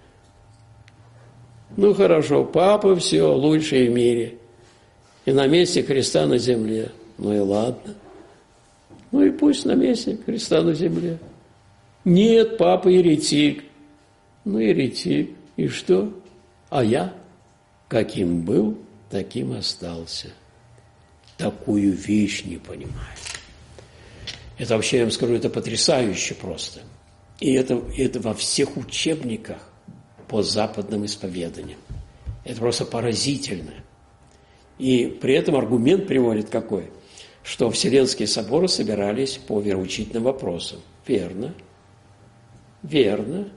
Хорошо, папа все лучшее в мире. И на месте Христа на земле. И ладно. И пусть на месте Христа на земле. Нет, папа еретик. Еретик. И что? А я, каким был, таким остался. Такую вещь не понимаю. Это вообще, я вам скажу, это потрясающе просто. И это во всех учебниках по западным исповеданиям. Это просто поразительно. И при этом аргумент приводит какой? Что Вселенские соборы собирались по вероучительным вопросам. Верно. Верно.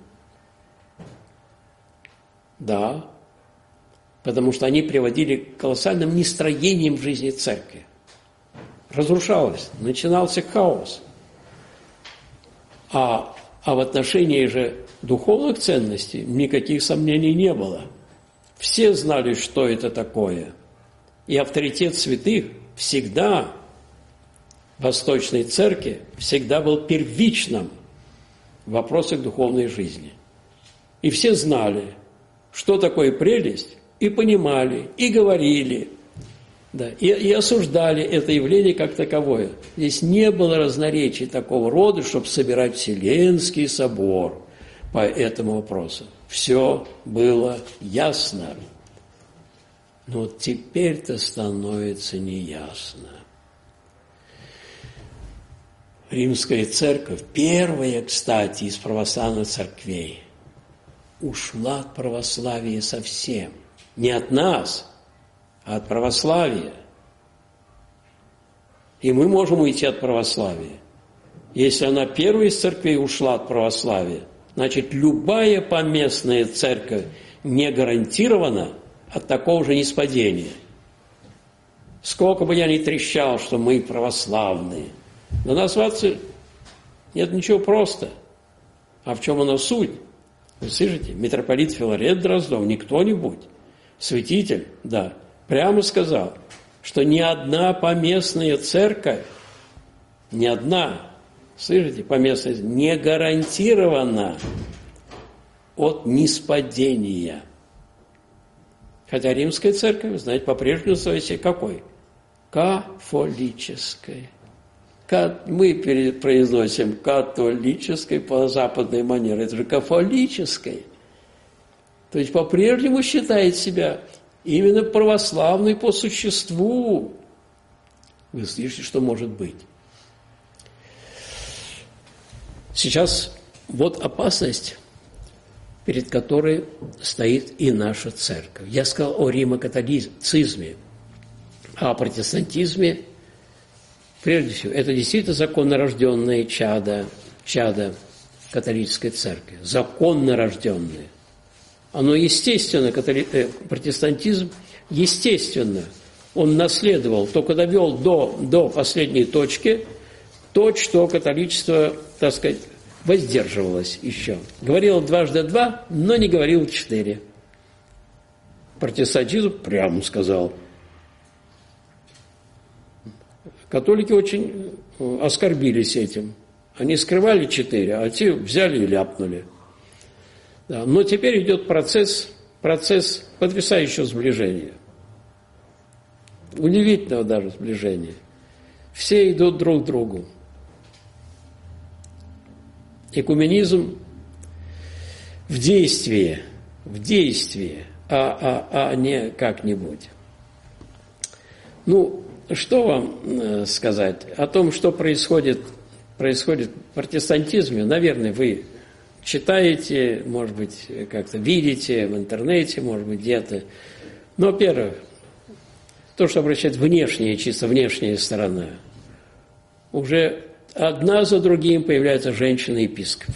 Да. Потому что они приводили к колоссальным нестроениям в жизни церкви. разрушалось, начинался хаос. А в отношении же духовных ценностей никаких сомнений не было. Все знали, что это такое. И авторитет святых всегда в Восточной Церкви всегда был первичным в вопросах духовной жизни. И все знали, что такое прелесть, и понимали, и говорили, да, и осуждали это явление как таковое. Здесь не было разноречий такого рода, чтобы собирать Вселенский собор по этому вопросу. Все было ясно. Но вот теперь-то становится неясно. Римская церковь, первая, кстати, из православных церквей, ушла от православия совсем. Не от нас, а от православия. И мы можем уйти от православия. Если она первая из церквей ушла от православия, значит, любая поместная церковь не гарантирована от такого же ниспадения. Сколько бы я ни трещал, что мы православные, но назваться нет ничего просто. А в чем она суть? Вы слышите? Митрополит Филарет Дроздов, не кто-нибудь, святитель, да, прямо сказал, что ни одна поместная церковь, ни одна, слышите, поместная, не гарантирована от ниспадения. Хотя Римская церковь, знаете, по-прежнему называет себя какой? Кафолической. Мы произносим католической по западной манере. Это же кафолической. То есть по-прежнему считает себя именно православной по существу. Вы слышите, что может быть? Сейчас вот опасность, перед которой стоит и наша церковь. Я сказал о римокатолицизме, а о протестантизме. Прежде всего, это действительно законно рожденные чада католической церкви. Законно рожденные. Оно естественно, протестантизм, естественно, он наследовал, только довел до последней точки то, что католичество, так сказать, воздерживалось еще. Говорил дважды два, но не говорил 4. Протестантизм прямо сказал. Католики очень оскорбились этим. Они скрывали 4, а те взяли и ляпнули. Да, но теперь идет процесс потрясающего сближения. Удивительного даже сближения. Все идут друг к другу. Экуменизм в действии, а не как-нибудь. Ну, что вам сказать о том, что происходит в протестантизме? Наверное, вы читаете, может быть, как-то видите в интернете, может быть, где-то. Но, во-первых, то, что обращает чисто внешняя сторона, уже одна за другим появляются женщины-епископы.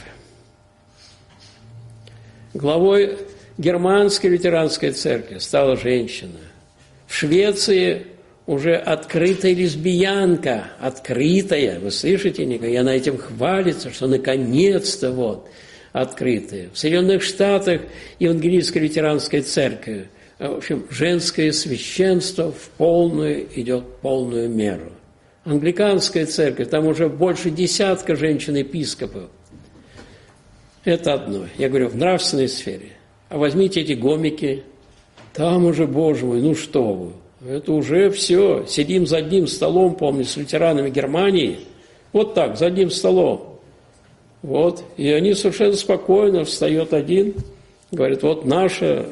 Главой германской лютеранской церкви стала женщина. В Швеции уже открытая лесбиянка, открытая, вы слышите, и она этим хвалится, что наконец-то вот открытая. В Соединенных Штатах евангелийская лютеранская церковь, в общем, женское священство идет в полную меру. Англиканская церковь, там уже больше 10 женщин-епископов. Это одно. Я говорю, в нравственной сфере. А возьмите эти гомики, там уже, Боже мой, ну что вы. Это уже все. Сидим за одним столом, помню, с лютеранами Германии. Вот так, за одним столом. Вот. И они совершенно спокойно, встает один, говорит, вот наша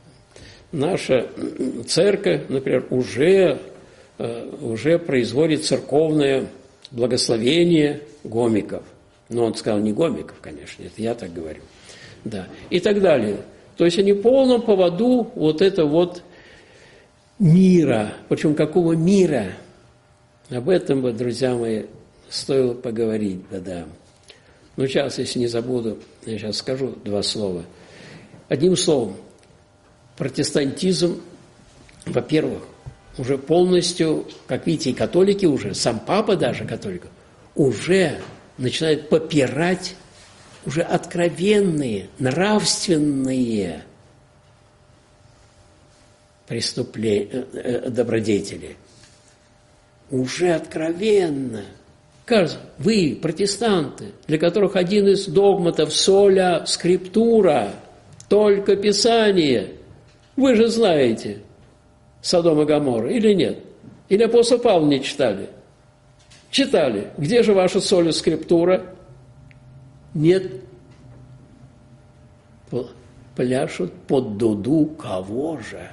церковь, например, уже производит церковное благословение гомиков. Но он сказал не гомиков, конечно, это я так говорю. Да. И так далее. То есть они в полном поводу вот это вот мира. Причем какого мира? Об этом бы, друзья мои, стоило поговорить. Да. Ну, сейчас, если не забуду, я сейчас скажу 2 слова. Одним словом, протестантизм, во-первых, уже полностью, как видите, и католики уже, сам папа даже католик, уже начинает попирать уже откровенные, нравственные преступления, добродетели. Уже откровенно. Кажется, вы, протестанты, для которых один из догматов соля скриптура, только Писание, вы же знаете Содом и Гоморру, или нет? Или апостол Павел не читали? Читали. Где же ваша соля скриптура? Нет. Пляшут под дуду кого же?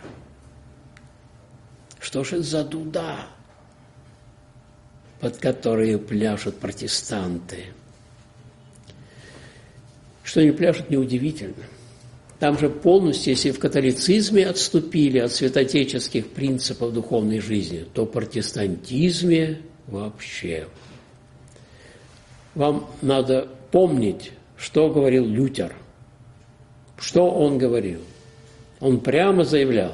Что же это за дуда, под которые пляшут протестанты? Что они пляшут, неудивительно. Там же полностью, если в католицизме отступили от святоотеческих принципов духовной жизни, то в протестантизме вообще. Вам надо помнить, что говорил Лютер. Что он говорил? Он прямо заявлял: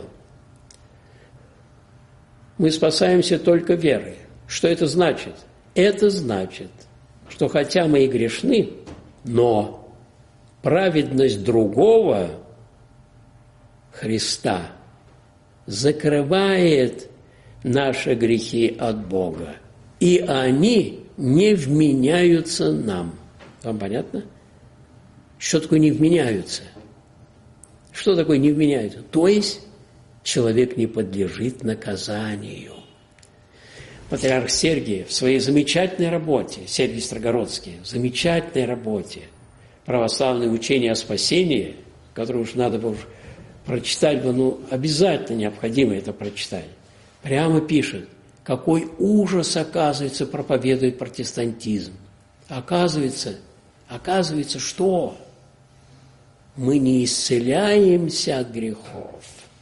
мы спасаемся только верой. Что это значит? Это значит, что хотя мы и грешны, но праведность другого, Христа, закрывает наши грехи от Бога, и они не вменяются нам. Вам понятно? Что такое не вменяются? Что такое не вменяются? То есть человек не подлежит наказанию. Патриарх Сергий в своей замечательной работе, Сергий Строгородский, в замечательной работе «Православное учение о спасении», которую уж надо было прочитать, обязательно необходимо это прочитать, прямо пишет, какой ужас, оказывается, проповедует протестантизм. Оказывается, что? Мы не исцеляемся от грехов.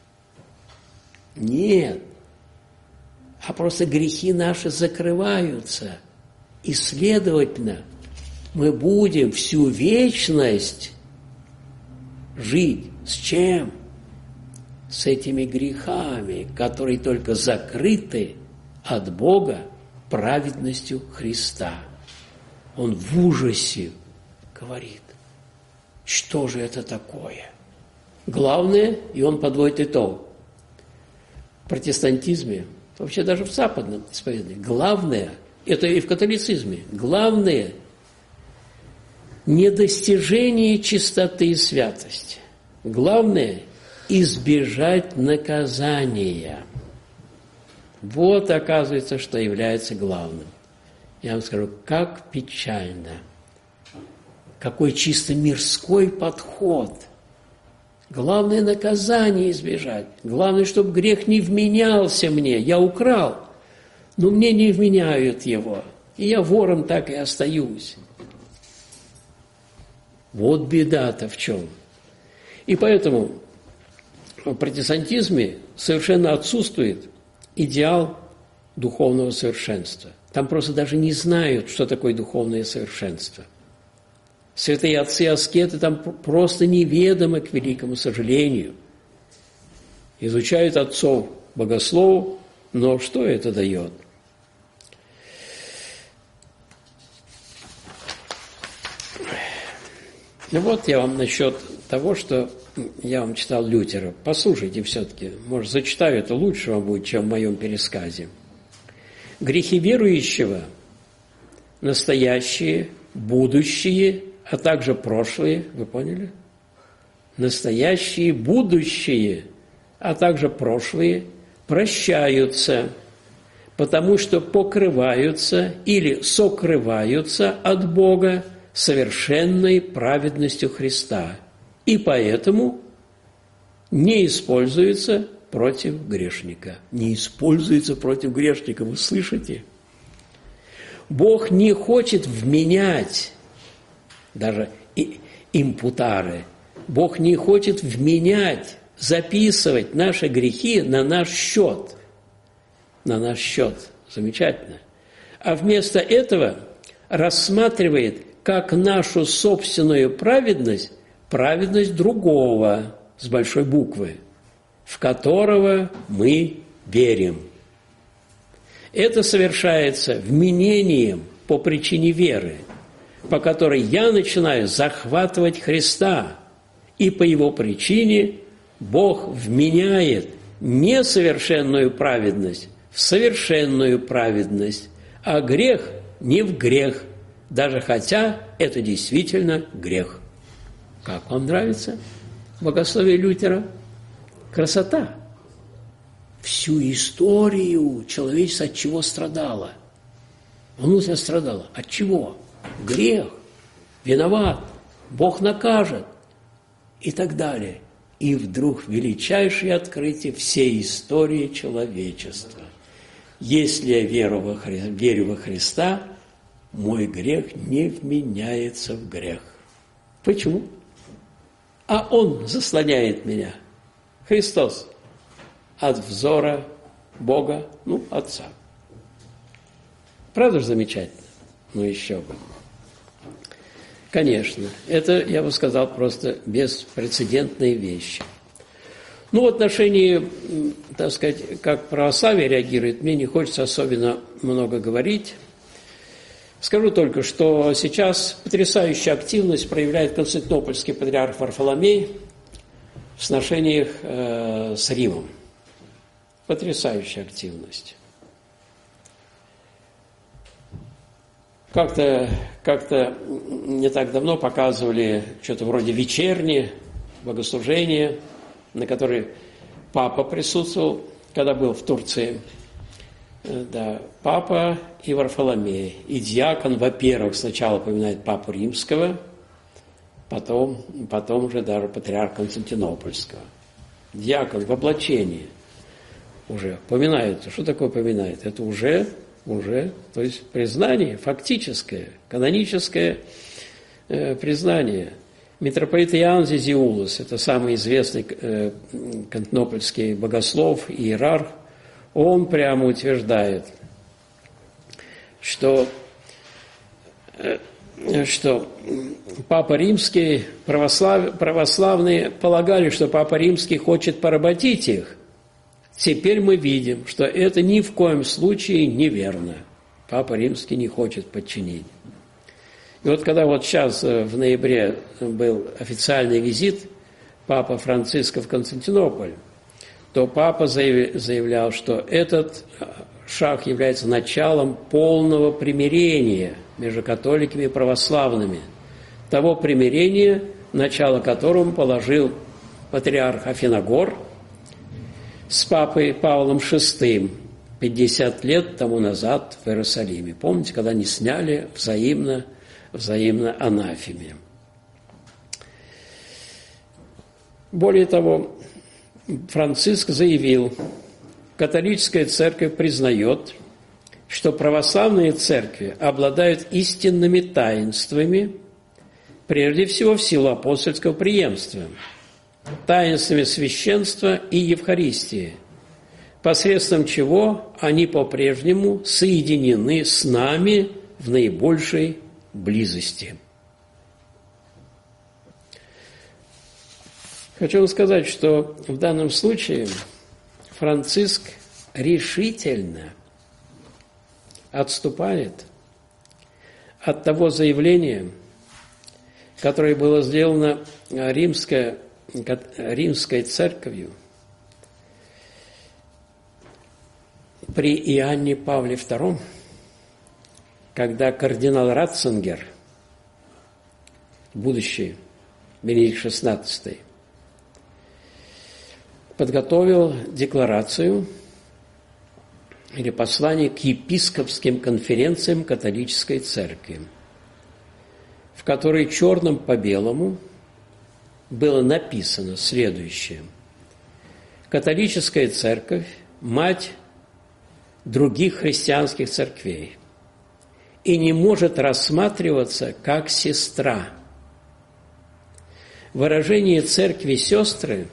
Нет. А просто грехи наши закрываются. И, следовательно, мы будем всю вечность жить с чем? С этими грехами, которые только закрыты от Бога праведностью Христа. Он в ужасе говорит, что же это такое? Главное, и он подводит итог, в протестантизме, вообще даже в западном исповедании, главное, это и в католицизме, главное не достижение чистоты и святости. Главное – избежать наказания. Вот, оказывается, что является главным. Я вам скажу, как печально, какой чисто мирской подход. Главное – наказание избежать. Главное, чтобы грех не вменялся мне. Я украл, но мне не вменяют его. И я вором так и остаюсь. Вот беда-то в чем. И поэтому в протестантизме совершенно отсутствует идеал духовного совершенства. Там просто даже не знают, что такое духовное совершенство. Святые отцы-аскеты там просто неведомы, к великому сожалению. Изучают отцов богословов, но что это дает? Ну вот я вам насчет того, что я вам читал Лютера. Послушайте все-таки, может, зачитаю, это лучше вам будет, чем в моем пересказе. Грехи верующего, настоящие, будущие, а также прошлые, вы поняли? Настоящие, будущие, а также прошлые прощаются, потому что покрываются или сокрываются от Бога совершенной праведностью Христа, и поэтому не используется против грешника. Не используется против грешника, вы слышите? Бог не хочет вменять, даже импутары, Бог не хочет вменять, записывать наши грехи на наш счет. На наш счет. Замечательно. А вместо этого рассматривает как нашу собственную праведность, праведность другого, с большой буквы, в которого мы верим. Это совершается вменением по причине веры, по которой я начинаю захватывать Христа, и по его причине Бог вменяет несовершенную праведность в совершенную праведность, а грех не в грех, даже хотя это действительно грех. Как вам нравится богословие Лютера? Красота! Всю историю человечество от чего страдало? Внутренне страдало. От чего? Грех. Виноват. Бог накажет. И так далее. И вдруг величайшее открытие всей истории человечества. Если я верю во Христа, мой грех не вменяется в грех. Почему? А Он заслоняет меня. Христос. От взора Бога, Отца. Правда же замечательно? Еще бы. Конечно, это, я бы сказал, просто беспрецедентные вещи. В отношении, так сказать, как православие реагирует, мне не хочется особенно много говорить. Скажу только, что сейчас потрясающую активность проявляет константинопольский патриарх Варфоломей в сношениях с Римом. Потрясающая активность. Как-то не так давно показывали что-то вроде вечернее богослужение, на которое папа присутствовал, когда был в Турции. Да, папа и Варфоломей. И диакон, во-первых, сначала упоминает папу Римского, потом уже даже патриарха Константинопольского. Диакон в облачении уже поминает. Что такое поминает? Это уже, то есть признание фактическое, каноническое признание. Митрополит Иоанн Зизиулос, это самый известный константинопольский богослов и иерарх, он прямо утверждает, что Папа Римский, православные полагали, что Папа Римский хочет поработить их. Теперь мы видим, что это ни в коем случае неверно. Папа Римский не хочет подчинить. И когда сейчас в ноябре был официальный визит Папы Франциска в Константинополь, то Папа заявлял, что этот шаг является началом полного примирения между католиками и православными. Того примирения, начало которому положил патриарх Афиногор с папой Павлом VI 50 лет тому назад в Иерусалиме. Помните, когда они сняли взаимно анафеме. Более того, Франциск заявил, католическая церковь признает, что православные церкви обладают истинными таинствами, прежде всего в силу апостольского преемства, таинствами священства и Евхаристии, посредством чего они по-прежнему соединены с нами в наибольшей близости. Хочу вам сказать, что в данном случае Франциск решительно отступает от того заявления, которое было сделано римской церковью при Иоанне Павле II, когда кардинал Ратцингер, будущий Бенедикт XVI, подготовил декларацию или послание к епископским конференциям католической церкви, в которой черным по белому было написано следующее: «Католическая церковь – мать других христианских церквей и не может рассматриваться как сестра. Выражение церкви сестры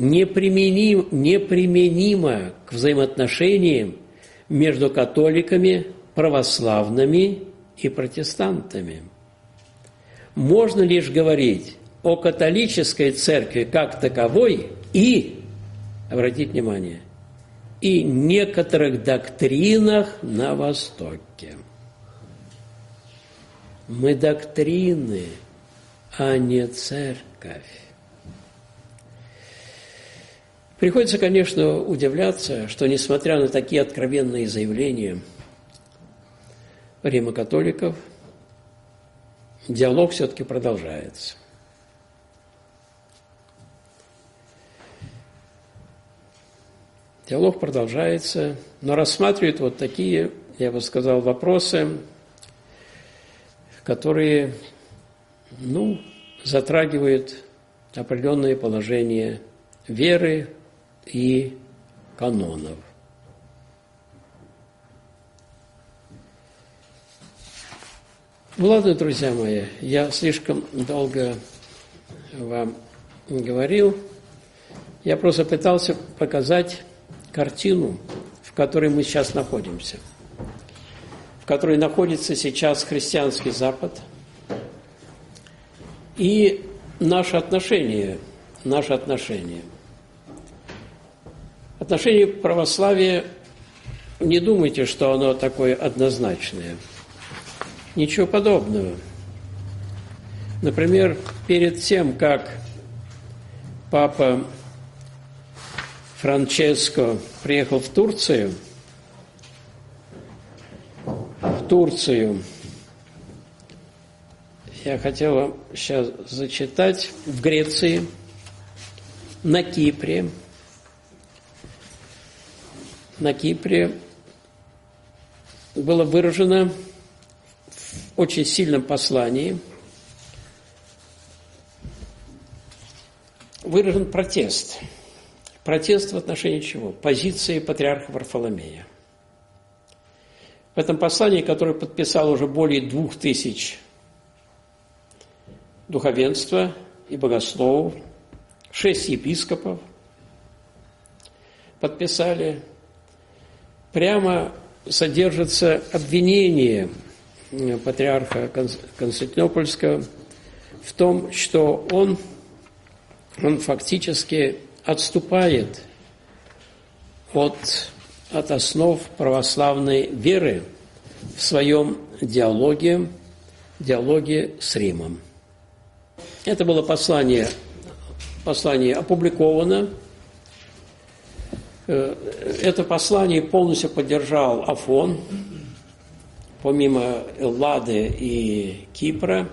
неприменимо к взаимоотношениям между католиками, православными и протестантами. Можно лишь говорить о католической церкви как таковой и, обратите внимание, и некоторых доктринах на Востоке. Мы доктрины, а не церковь. Приходится, конечно, удивляться, что, несмотря на такие откровенные заявления римокатоликов, диалог все-таки продолжается. Диалог продолжается, но рассматривает вот такие, я бы сказал, вопросы, которые, затрагивают определенные положения веры и канонов. Ладно, друзья мои, я слишком долго вам говорил. Я просто пытался показать картину, в которой мы сейчас находимся, в которой находится сейчас христианский Запад, и наши отношения. Отношение православия, не думайте, что оно такое однозначное. Ничего подобного. Например, перед тем, как папа Франческо приехал в Турцию, я хотел вам сейчас зачитать, в Греции, на Кипре было выражено в очень сильном послании, выражен протест. Протест в отношении чего? Позиции патриарха Варфоломея. В этом послании, которое подписало уже более 2000 духовенства и богословов, 6 епископов подписали, прямо содержится обвинение патриарха Константинопольского в том, что он фактически отступает от основ православной веры в своем диалоге с Римом. Это было послание опубликовано. Это послание полностью поддержал Афон, помимо Эллады и Кипра.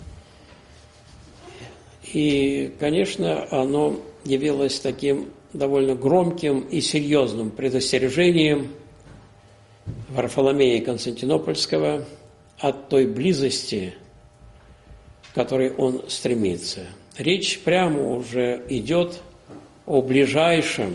И, конечно, оно явилось таким довольно громким и серьезным предостережением Варфоломея Константинопольского от той близости, к которой он стремится. Речь прямо уже идет о ближайшем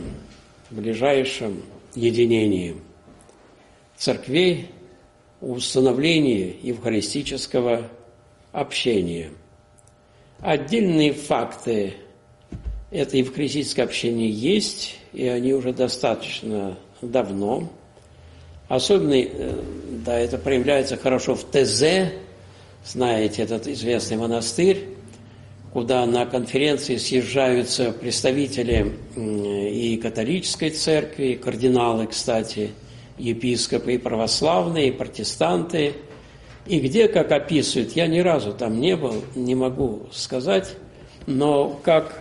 единении церквей, о установлении евхаристического общения. Отдельные факты это евхаристическое общение есть, и они уже достаточно давно. Особенно, это проявляется хорошо в Тезе, знаете, этот известный монастырь, куда на конференции съезжаются представители и католической церкви, и кардиналы, кстати, епископы, и православные, и протестанты, и где, как описывают, я ни разу там не был, не могу сказать, но как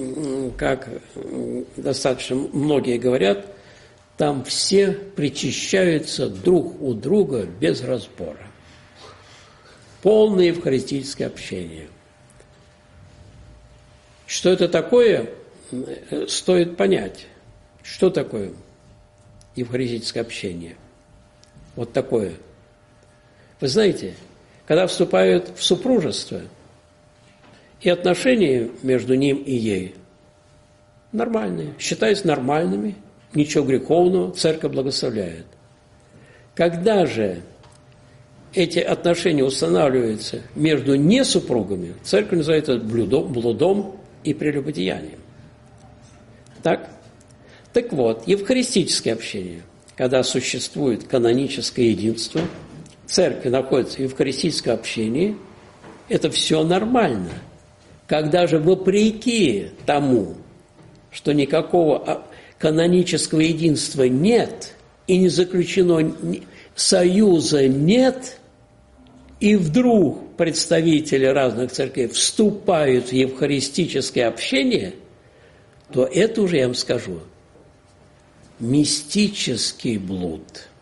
достаточно многие говорят, там все причащаются друг у друга без разбора. Полное евхаристическое общение. Что это такое, стоит понять. Что такое евхаристическое общение? Вот такое. Вы знаете, когда вступают в супружество, и отношения между ним и ей нормальные, считаются нормальными, ничего греховного, церковь благословляет. Когда же эти отношения устанавливаются между несупругами, церковь называет это блудом и прелюбодеянием. Так вот, евхаристическое общение, когда существует каноническое единство, церковь находится в евхаристическом общении, это все нормально. Когда же вопреки тому, что никакого канонического единства нет, и не заключено союза нет, и вдруг представители разных церквей вступают в евхаристическое общение, то это уже, я вам скажу, мистический блуд.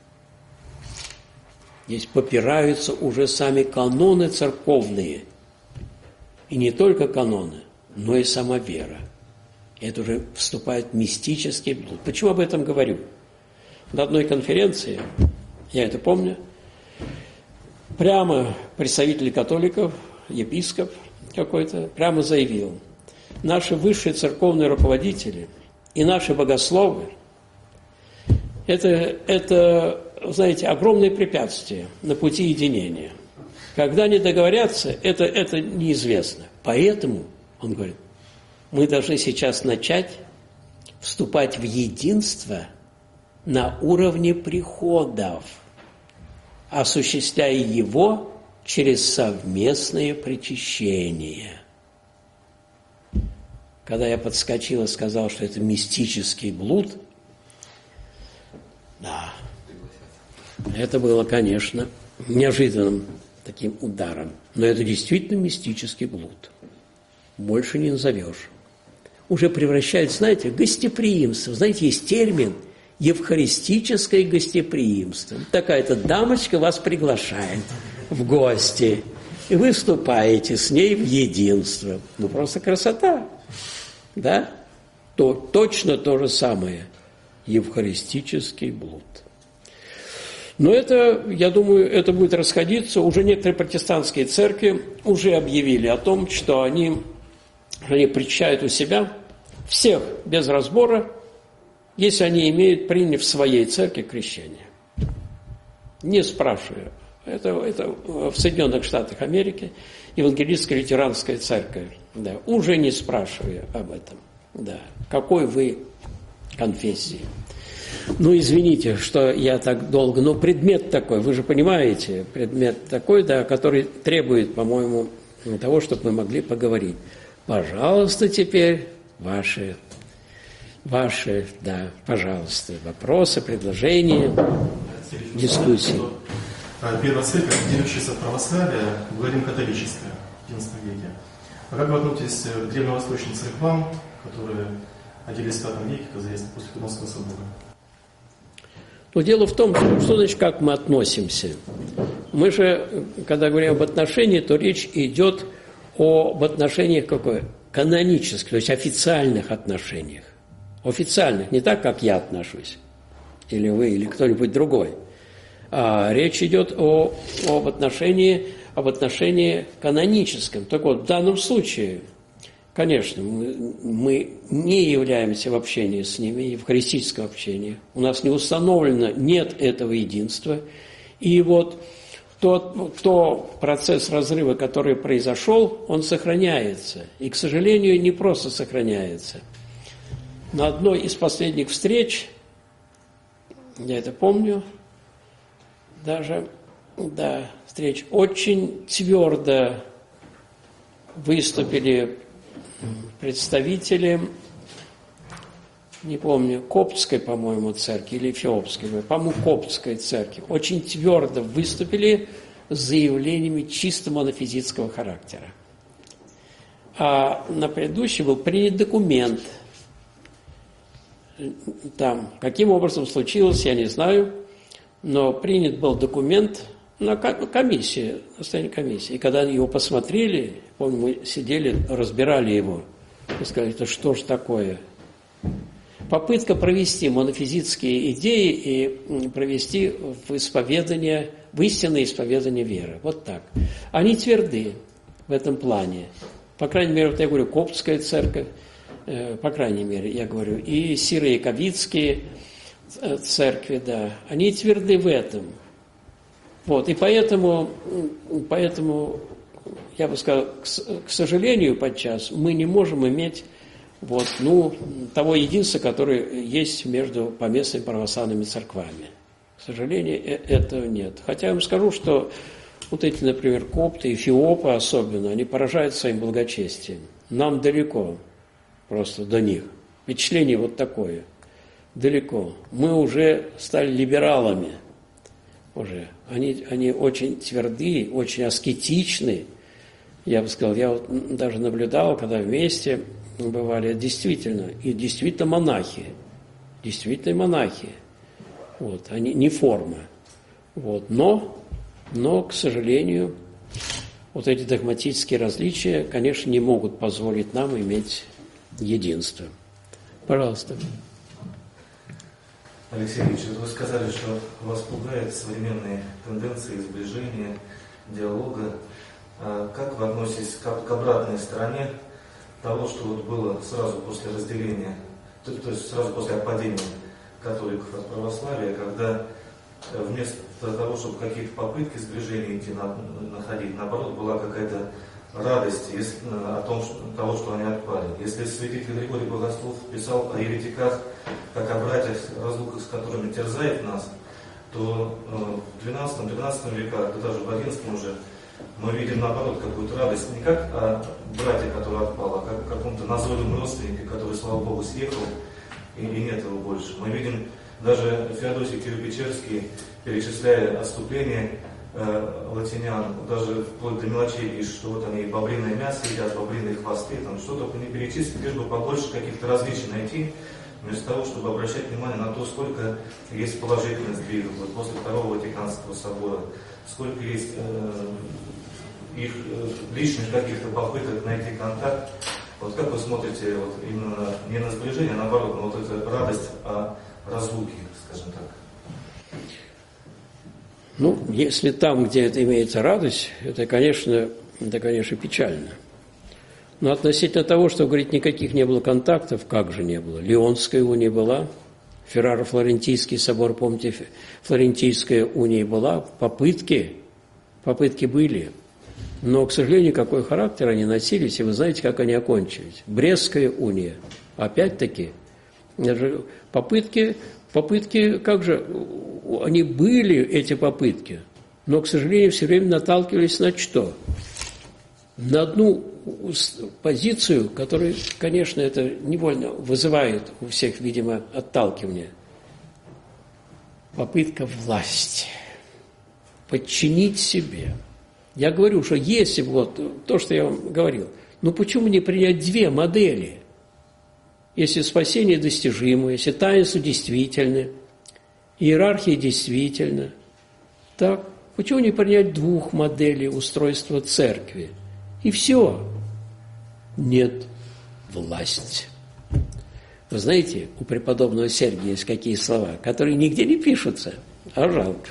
Здесь попираются уже сами каноны церковные. И не только каноны, но и сама вера. Это уже вступает в мистический блуд. Почему об этом говорю? На одной конференции, я это помню, прямо представитель католиков, епископ какой-то, прямо заявил: наши высшие церковные руководители и наши богословы – это, знаете, огромное препятствие на пути единения. Когда они договорятся, это неизвестно. Поэтому, он говорит, мы должны сейчас начать вступать в единство на уровне приходов, осуществляя его через совместное причащение. Когда я подскочил и сказал, что это мистический блуд, да, это было, конечно, неожиданным таким ударом. Но это действительно мистический блуд. Больше не назовешь. Уже превращается, знаете, в гостеприимство. Знаете, есть термин евхаристическое гостеприимство. Такая-то дамочка вас приглашает в гости, и вы вступаете с ней в единство. Ну, просто красота. Да? Точно то же самое. Евхаристический блуд. Но это, я думаю, это будет расходиться. Уже некоторые протестантские церкви уже объявили о том, что они причащают у себя всех без разбора, если они имеют принять в своей церкви крещение. Не спрашивая. Это в Соединенных Штатах Америки, Евангелистская лютеранская церковь, да, уже не спрашивая об этом. Да, какой вы конфессии. Ну, извините, что я так долго, но предмет такой, вы же понимаете, предмет такой, да, который требует, по-моему, того, чтобы мы могли поговорить. Пожалуйста, теперь ваши, да, пожалуйста, вопросы, предложения, дискуссии. Первая церковь, делющаяся от православия, говорим католическая в XI веке. А как вы относитесь к древневосточным церквам, которые оделись в V веке, как известно, после Триденского собора? Но дело в том, что значит, как мы относимся. Мы же, когда говорим об отношении, то речь идет об отношениях какой? Канонических, то есть официальных отношениях. Официальных, не так, как я отношусь, или вы, или кто-нибудь другой. А речь идет об отношении каноническом. Так вот, в данном случае, конечно, мы не являемся в общении с ними, евхаристическом общении. У нас не установлено, нет этого единства. И вот тот процесс разрыва, который произошел, он сохраняется. И, к сожалению, не просто сохраняется. На одной из последних встреч, я это помню, даже, да, встреч, очень твердо выступили представители, не помню, Коптской, по-моему, церкви или Эфиопской, по-моему, Коптской церкви, очень твердо выступили с заявлениями чисто монофизитского характера. А на предыдущий был принят документ. Там, каким образом случилось, я не знаю, но принят был документ на комиссии, на состоянии комиссии. И когда его посмотрели, помню, мы сидели, разбирали его, и сказали, это что ж такое? Попытка провести монофизитские идеи и провести в истинное исповедание веры. Вот так. Они тверды в этом плане. По крайней мере, вот я говорю, Коптская церковь, по крайней мере, я говорю, и сиро-яковицкие церкви, да, они тверды в этом. Вот, и поэтому, я бы сказал, к сожалению, подчас мы не можем иметь того единства, которое есть между поместными православными церквами. К сожалению, этого нет. Хотя я вам скажу, что вот эти, например, копты, эфиопы особенно, они поражают своим благочестием. Нам далеко просто до них. Впечатление вот такое. далеко. Мы уже стали либералами. Уже. Они очень твердые, очень аскетичны. Я бы сказал, я вот даже наблюдал, когда вместе бывали, действительно, и действительно монахи. Действительно монахи. Вот, они не форма. Вот, но, к сожалению, вот эти догматические различия, конечно, не могут позволить нам иметь единство. Пожалуйста. Алексей Ильич, вы сказали, что вас пугают современные тенденции сближения, диалога. Как вы относитесь к обратной стороне того, что вот было сразу после разделения, то есть сразу после отпадения католиков от православия, когда вместо того, чтобы какие-то попытки сближения идти находить, наоборот, была какая-то радость того, что они отпали. Если святитель Григорий Богослов писал о еретиках, как о братьях, разлуках с которыми терзает нас, то в XII-XIII веках, да даже в XI уже, мы видим, наоборот, какую-то радость, не как о брате, который отпал, а как о каком-то назойливом родственнике, который, слава Богу, съехал, и нет его больше. Мы видим, даже Феодосий Киево-Печерский, перечисляя отступления латинян, даже вплоть до мелочей пишет, что вот они бобриное мясо едят, бобриные хвосты, там что только не перечислить, лишь бы побольше каких-то различий найти, вместо того, чтобы обращать внимание на то, сколько есть положительных сдвигов. Вот после Второго Ватиканского собора, сколько есть их личных каких-то попыток найти контакт. Вот как вы смотрите вот именно не на сближение, а наоборот, на вот эту радость о разлуке, скажем так? Ну, если там, где это имеется радость, это, конечно, печально. Но относительно того, что, говорит, никаких не было контактов, как же не было? Лионская уния была, Ферраро-Флорентийский собор, помните, Флорентийская уния была, попытки были. Но, к сожалению, какой характер они носились, и вы знаете, как они окончились. Брестская уния, опять-таки, попытки, как же, они были, эти попытки, но, к сожалению, все время наталкивались на что? На одну позицию, которая, конечно, это невольно вызывает у всех, видимо, отталкивание. Попытка власти, подчинить себе. Я говорю, что если вот то, что я вам говорил, ну почему не принять две модели? Если спасение достижимо, если таинство действительно, иерархия действительно, так почему не принять двух моделей устройства церкви? И все. Нет, власть. Вы знаете, у преподобного Сергия есть какие слова, которые нигде не пишутся, а жалко.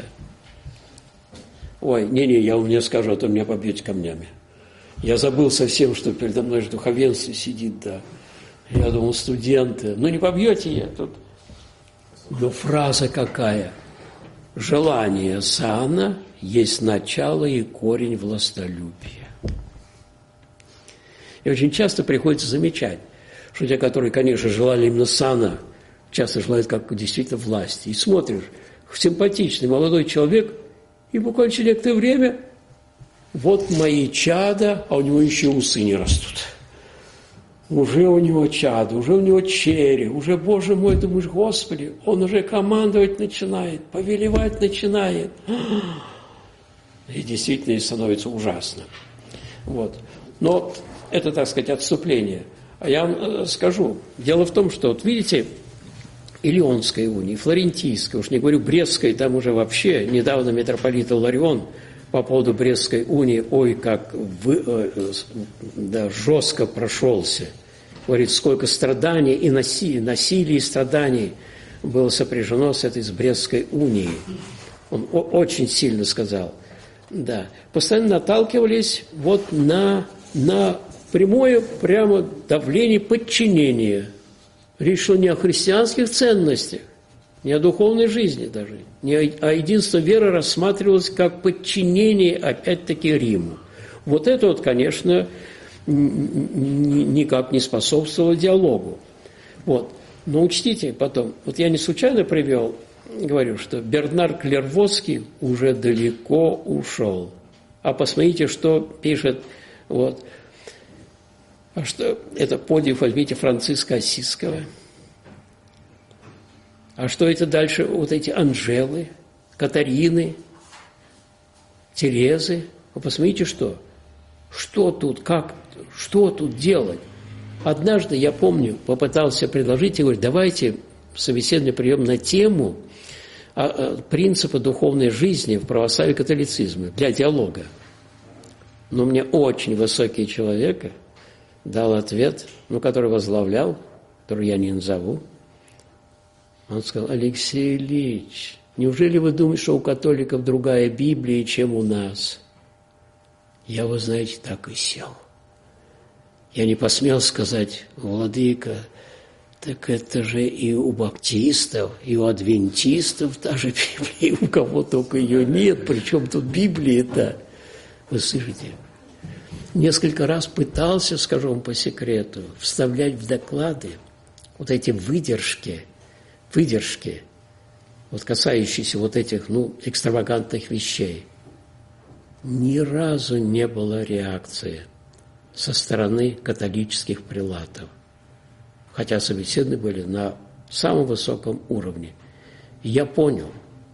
Ой, я вам не скажу, а то меня побьете камнями. Я забыл совсем, что передо мной же духовенство сидит, да. Я думал, студенты. Ну, не побьете я тут. Но фраза какая? Желание сана есть начало и корень властолюбия. И очень часто приходится замечать, что те, которые, конечно, желали именно сана, часто желают как действительно власти. И смотришь, симпатичный молодой человек, и буквально через некоторое время вот мои чада, а у него еще усы не растут. Уже у него чада, уже у него черри, уже, Боже мой, думаешь, Господи, он уже командовать начинает, повелевать начинает. И действительно становится ужасно. Вот. Но это, так сказать, отступление. А я вам скажу, дело в том, что, вот видите, и Лионская уния, и Флорентийская, уж не говорю, Брестская, там уже вообще недавно митрополит Иларион по поводу Брестской унии, ой, как жестко прошелся. Говорит, сколько страданий и насилия и страданий было сопряжено с этой Брестской унией. Он очень сильно сказал. Да. Постоянно наталкивались вот на прямое прямо давление подчинения. Речь шла не о христианских ценностях, не о духовной жизни даже, не о единстве веры рассматривалось как подчинение, опять-таки, Риму. Вот это вот, конечно, никак не способствовало диалогу. Вот. Но учтите потом, вот я не случайно привел, говорю, что Бернар Клервоский уже далеко ушел. А посмотрите, что пишет, вот, а что это подвиг, возьмите, Франциска Ассизского. А что это дальше? Вот эти Анжелы, Катарины, Терезы. Вы посмотрите, что? Что тут, как, что тут делать? Однажды, я помню, попытался предложить, и говорю, давайте собеседный прием на тему принципа духовной жизни в православии и католицизме для диалога. Но мне очень высокий человек дал ответ, который возглавлял, который я не назову. Он сказал: Алексей Ильич, неужели вы думаете, что у католиков другая Библия, чем у нас? Я, вы знаете, так и сел. Я не посмел сказать: владыка, так это же и у баптистов, и у адвентистов та же Библия, у кого только ее нет, причем тут Библия-то. Вы слышите? Несколько раз пытался, скажу вам по секрету, вставлять в доклады вот эти выдержки, вот касающиеся вот этих, экстравагантных вещей. Ни разу не было реакции со стороны католических прелатов, хотя собеседы были на самом высоком уровне. И я понял,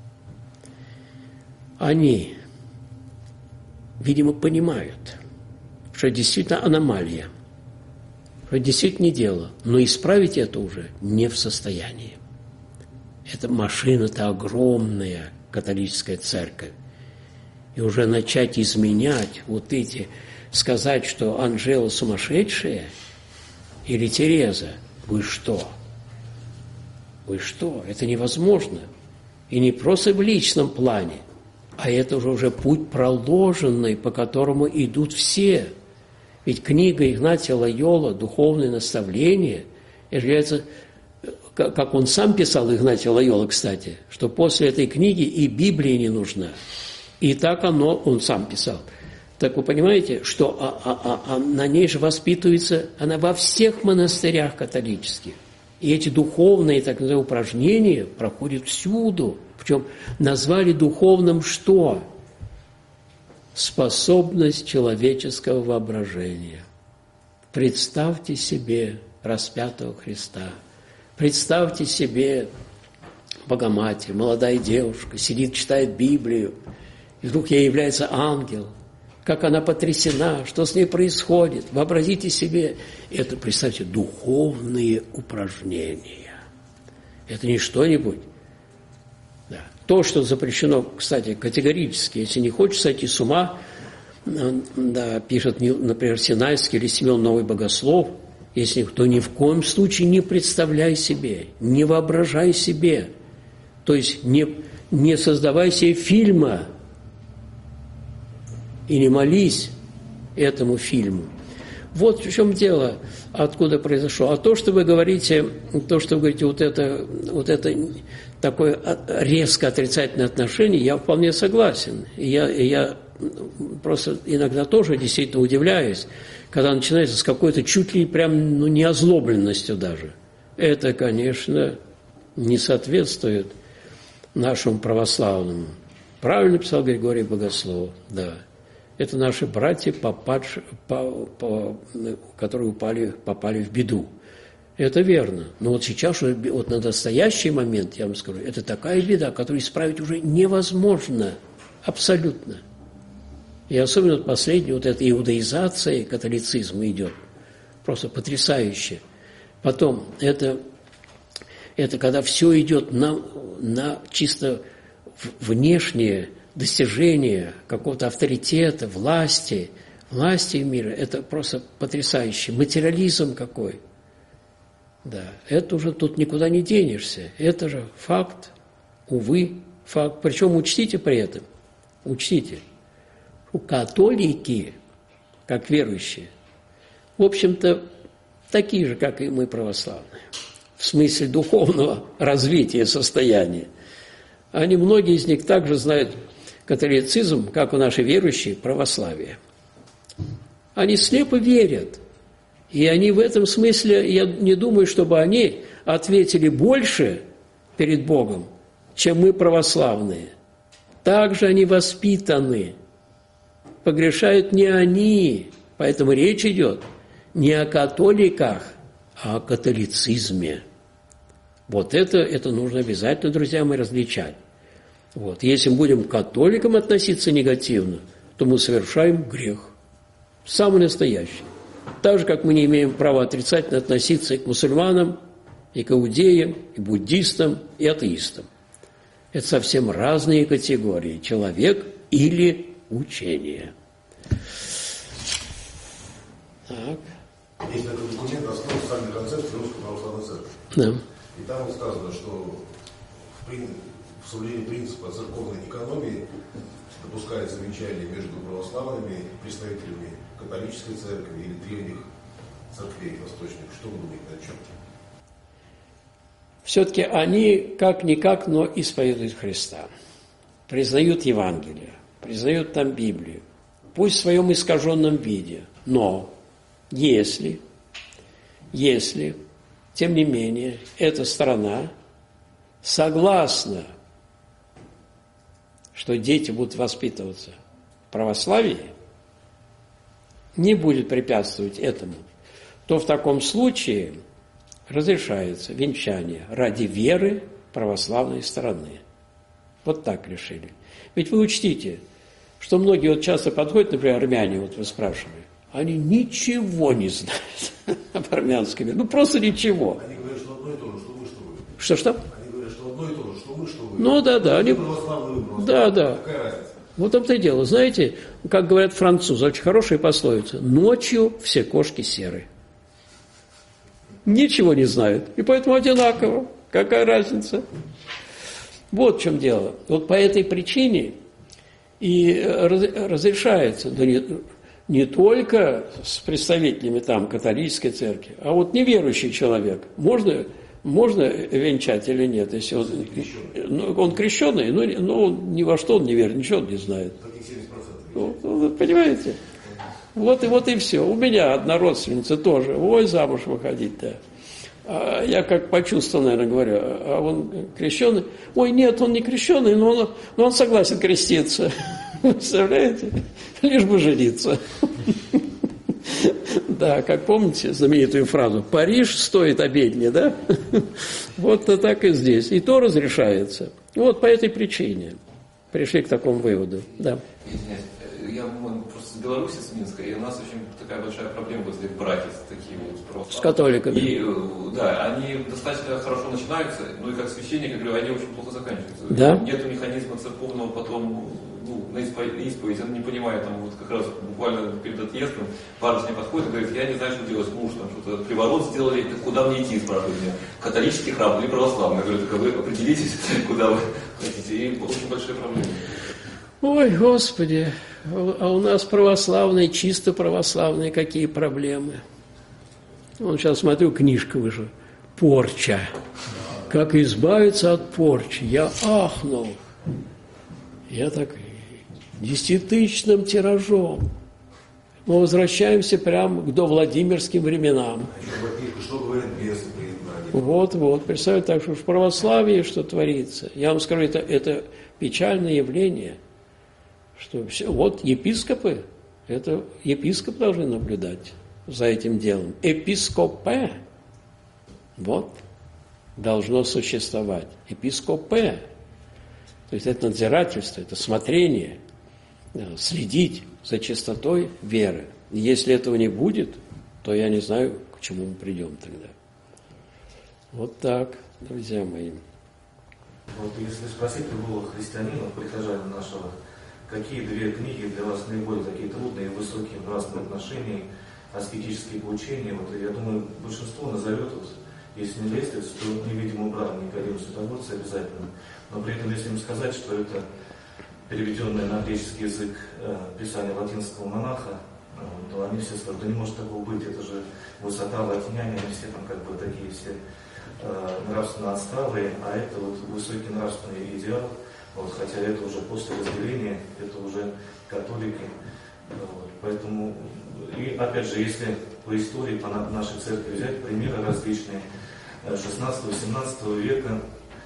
они, видимо, понимают, что это действительно аномалия, что это действительно не дело, но исправить это уже не в состоянии. Эта машина-то огромная, католическая церковь. И уже начать изменять вот эти, сказать, что Анжела сумасшедшая или Тереза, вы что? Вы что? Это невозможно. И не просто в личном плане, а это уже путь проложенный, по которому идут все. Ведь книга Игнатия Лойола «Духовные наставления» является, как он сам писал, Игнатий Лойола, кстати, что после этой книги и Библия не нужна. И так он сам писал. Так вы понимаете, что на ней же воспитывается, она во всех монастырях католических. И эти духовные, так называемые, упражнения проходят всюду. Причем назвали духовным что? Способность человеческого воображения. Представьте себе распятого Христа. Представьте себе Богоматерь, молодая девушка, сидит, читает Библию, и вдруг ей является ангел. Как она потрясена, что с ней происходит. Вообразите себе, это, представьте, духовные упражнения. Это не что-нибудь. Да. То, что запрещено, кстати, категорически, если не хочешь сойти с ума, да, пишет, например, Синайский или Семен Новый Богослов, если то ни в коем случае не представляй себе, не воображай себе, то есть не создавай себе фильма и не молись этому фильму. Вот в чем дело, откуда произошло. А то, что вы говорите, вот это такое резко отрицательное отношение, я вполне согласен. И я просто иногда тоже действительно удивляюсь, когда начинается с какой-то чуть ли прям, неозлобленностью даже. Это, конечно, не соответствует нашему православному. Правильно писал Григорий Богослов, да. Это наши братья, которые попали в беду. Это верно. Но вот сейчас, вот на настоящий момент, я вам скажу, это такая беда, которую исправить уже невозможно. Абсолютно. И особенно последняя вот эта иудаизация католицизма идет. Просто потрясающе. Потом, это когда все идет на чисто внешнее достижение какого-то авторитета, власти мира. Это просто потрясающе. Материализм какой. Да, это уже тут никуда не денешься. Это же факт, увы, факт. Причем учтите при этом, католики, как верующие, в общем-то, такие же, как и мы, православные, в смысле духовного развития состояния. Многие из них также знают католицизм, как и наши верующие, православие. Они слепо верят. И они в этом смысле, я не думаю, чтобы они ответили больше перед Богом, чем мы, православные. Также они воспитаны. Погрешают не они. Поэтому речь идет не о католиках, а о католицизме. Вот это нужно обязательно, друзья мои, различать. Вот. Если мы будем к католикам относиться негативно, то мы совершаем грех. Самый настоящий. Так же, как мы не имеем права отрицательно относиться и к мусульманам, и к иудеям, и буддистам, и атеистам. Это совсем разные категории. Человек или учение. Так. Есть такой документ «Основа социальной концепции Русской Православной Церкви». Да. И там сказано, что в соблюдении принципа церковной экономии допускается венчание между православными представителями католической церкви или древних церквей восточных. Что вы думаете о чем? Все-таки они как-никак, но исповедуют Христа. Признают Евангелие, признают там Библию. Пусть в своем искаженном виде, но если, тем не менее, эта страна согласна, что дети будут воспитываться в православии, не будет препятствовать этому, то в таком случае разрешается венчание ради веры православной стороны. Вот так решили. Ведь вы учтите, что многие вот часто подходят, например, армяне, вот вы спрашивали, они ничего не знают об армянской вере. Ну, просто ничего. Они говорят, что одно и то же, что вы, что вы. Что? Они говорят, что одно и то же, что вы, что вы. Ну, да. Они... Да. Какая разница? Вот там-то и дело. Знаете, как говорят французы, очень хорошая пословица. Ночью все кошки серы. Ничего не знают. И поэтому одинаково. Какая разница? Вот в чем дело. Вот по этой причине и разрешается, да не только с представителями там католической церкви, а вот неверующий человек. Можно венчать или нет, если он крещеный, но ни во что он не верит, ничего он не знает. Ну, понимаете? Вот и все. У меня одна родственница тоже. Ой, замуж выходить-то. А я как почувствовал, наверное, говорю, а он крещеный? Ой, нет, он не крещеный, но он согласен креститься. Представляете? Лишь бы жениться. Да, как помните знаменитую фразу «Париж стоит обедни», да? Вот так и здесь. И то разрешается. Вот по этой причине пришли к такому выводу. Да. Я просто с Беларуси, с Минска, и у нас очень такая большая проблема возле братьев, такие вот православные. С католиками. И, да, они достаточно хорошо начинаются, но и как священник, я говорю, они очень плохо заканчиваются. Да? Нету механизма церковного потом, на исповедь, он не понимает, там вот как раз буквально перед отъездом барышня подходит и говорит, я не знаю, что делать, муж там что-то, приворот сделали, куда мне идти, спрашивает меня, католический храм или православный? Я говорю, так вы определитесь, куда вы хотите, и очень большие проблемы. Ой, Господи, а у нас православные, чисто православные, какие проблемы. Вон сейчас смотрю, книжка вышла, «Порча». Как избавиться от порчи. Я ахнул. Я так 10-тысячным тиражом. Мы возвращаемся прямо к довладимирским временам. Что говорят бесы при изгнании? Вот. Представьте, так что в православии что творится. Я вам скажу, это печальное явление. Что все, вот епископы, это епископ должны наблюдать за этим делом. Епископе, вот, должно существовать. Епископе, то есть это надзирательство, это смотрение, следить за чистотой веры. И если этого не будет, то я не знаю, к чему мы придем тогда. Вот так, друзья мои. Вот если спросить любого христианина, прихожанина нашего, какие две книги для вас наиболее такие трудные и высокие в нравственных отношениях, аскетические поучения, вот, я думаю, большинство назовет, вот, если не Лестниц, то «Невидимую брань» Никодима Святогорца обязательно. Но при этом, если им сказать, что это переведенное на греческий язык писание латинского монаха, то они все скажут, да не может такого быть, это же высота латиняне, они все там как бы такие все нравственно отсталые, а это вот высокий нравственный идеал. Вот, хотя это уже после разделения, это уже католики. Вот, поэтому, и опять же, если по истории, по нашей церкви взять примеры различные 16-18 века,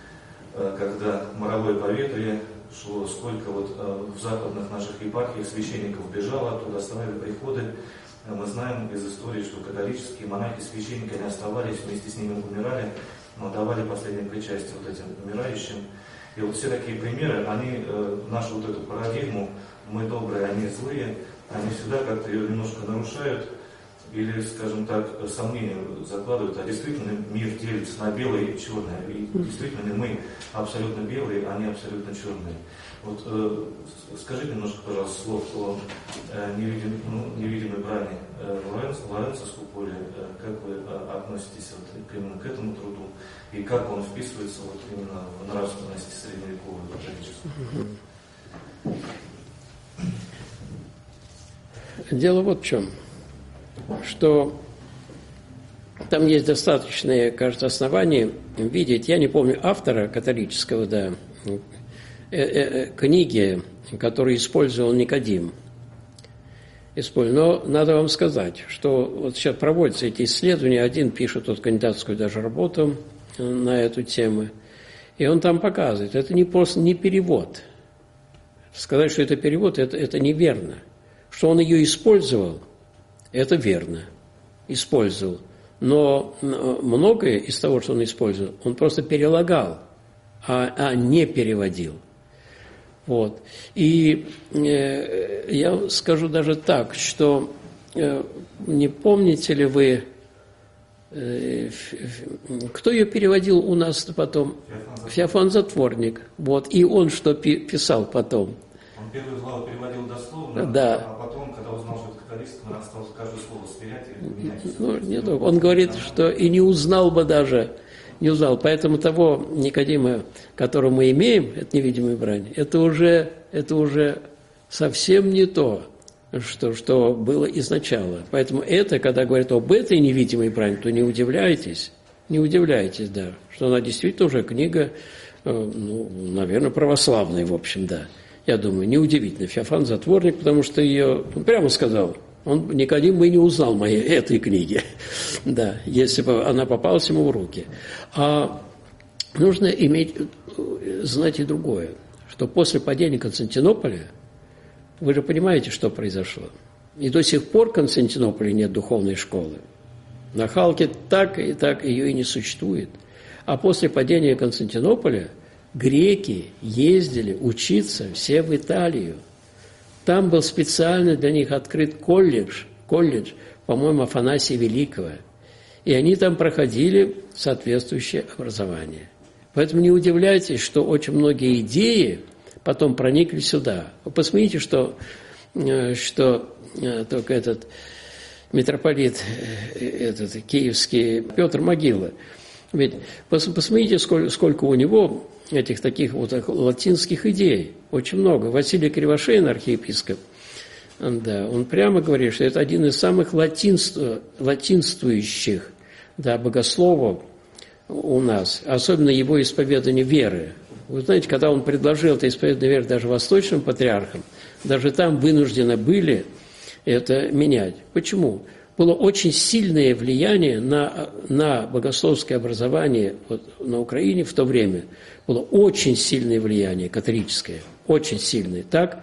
когда моровое поветрие шло, сколько вот в западных наших епархиях священников бежало, оттуда оставили приходы. Мы знаем из истории, что католические монахи, священники, они оставались, вместе с ними умирали. но давали последнее причастие вот этим умирающим. И вот все такие примеры, они нашу вот эту парадигму «мы добрые, они злые», они всегда как-то ее немножко нарушают или, скажем так, сомнения закладывают, а действительно мир делится на белое и черное. И действительно мы абсолютно белые, а они абсолютно черные. Вот скажите немножко, пожалуйста, слов о невидимой брани Лоренцо Скуполи. Как вы относитесь вот именно к этому труду и как он вписывается вот именно в нравственность средневековой католической? Дело вот в чем, что там есть достаточные, кажется, основания видеть, я не помню автора католического, да, книги, которую использовал Никодим. Но надо вам сказать, что вот сейчас проводятся эти исследования, один пишет вот кандидатскую даже работу на эту тему, и он там показывает, это не просто не перевод. Сказать, что это перевод, это неверно. Что он ее использовал, это верно, использовал. Но многое из того, что он использовал, он просто перелагал, а не переводил. Вот. И я скажу даже так, что не помните ли вы, кто ее переводил у нас потом? Феофан Затворник. Вот. И он что писал потом? Он первую главу переводил дословно, да. А потом, когда узнал, что это католическое, он стал каждое слово сверять и менять. Ну, не только. Он говорит, что и не узнал бы даже, не узнал. Поэтому того Никодима, которого мы имеем, это невидимая брань, это уже совсем не то, что было изначально. Поэтому это, когда говорят об этой невидимой брани, то не удивляйтесь, да, что она действительно уже книга, наверное, православная, в общем, да. Я думаю, неудивительно. Феофан Затворник, потому что ее, он прямо сказал, Никодим бы и не узнал этой книги, да, если бы она попалась ему в руки. А нужно знать и другое, что после падения Константинополя, вы же понимаете, что произошло. И до сих пор в Константинополе нет духовной школы. На Халке так ее и не существует. А после падения Константинополя греки ездили учиться все в Италию. Там был специально для них открыт колледж, по-моему, Афанасия Великого. И они там проходили соответствующее образование. Поэтому не удивляйтесь, что очень многие идеи потом проникли сюда. Вы посмотрите, что только этот митрополит киевский Петр Могила. Ведь посмотрите, сколько у него этих таких вот латинских идей. Очень много. Василий Кривошеин, архиепископ, да, он прямо говорит, что это один из самых латинствующих, да, богословов у нас, особенно его исповедание веры. Вы знаете, когда он предложил это исповедание веры даже восточным патриархам, даже там вынуждены были это менять. Почему? Было очень сильное влияние на богословское образование вот, на Украине в то время. Было очень сильное влияние католическое, очень сильное. Так?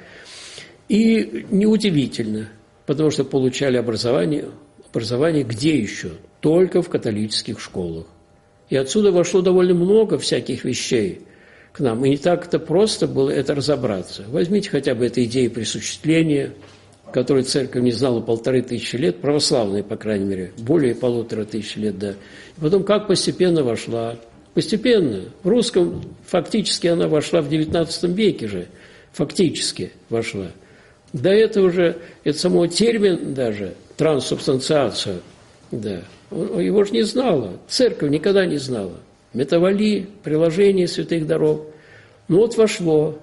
И неудивительно, потому что получали образование где еще? Только в католических школах. И отсюда вошло довольно много всяких вещей к нам. И не так-то просто было это разобраться. Возьмите хотя бы эту идею присуществления, которую церковь не знала 1500 лет, православная, по крайней мере, более 1500 лет, да. И потом как постепенно вошла. Постепенно. В русском фактически она вошла в XIX веке же. Фактически вошла. До этого же, это самого термин даже, транссубстанциация, да, его же не знала. Церковь никогда не знала. Метавали, приложение святых даров. Ну вот вошло.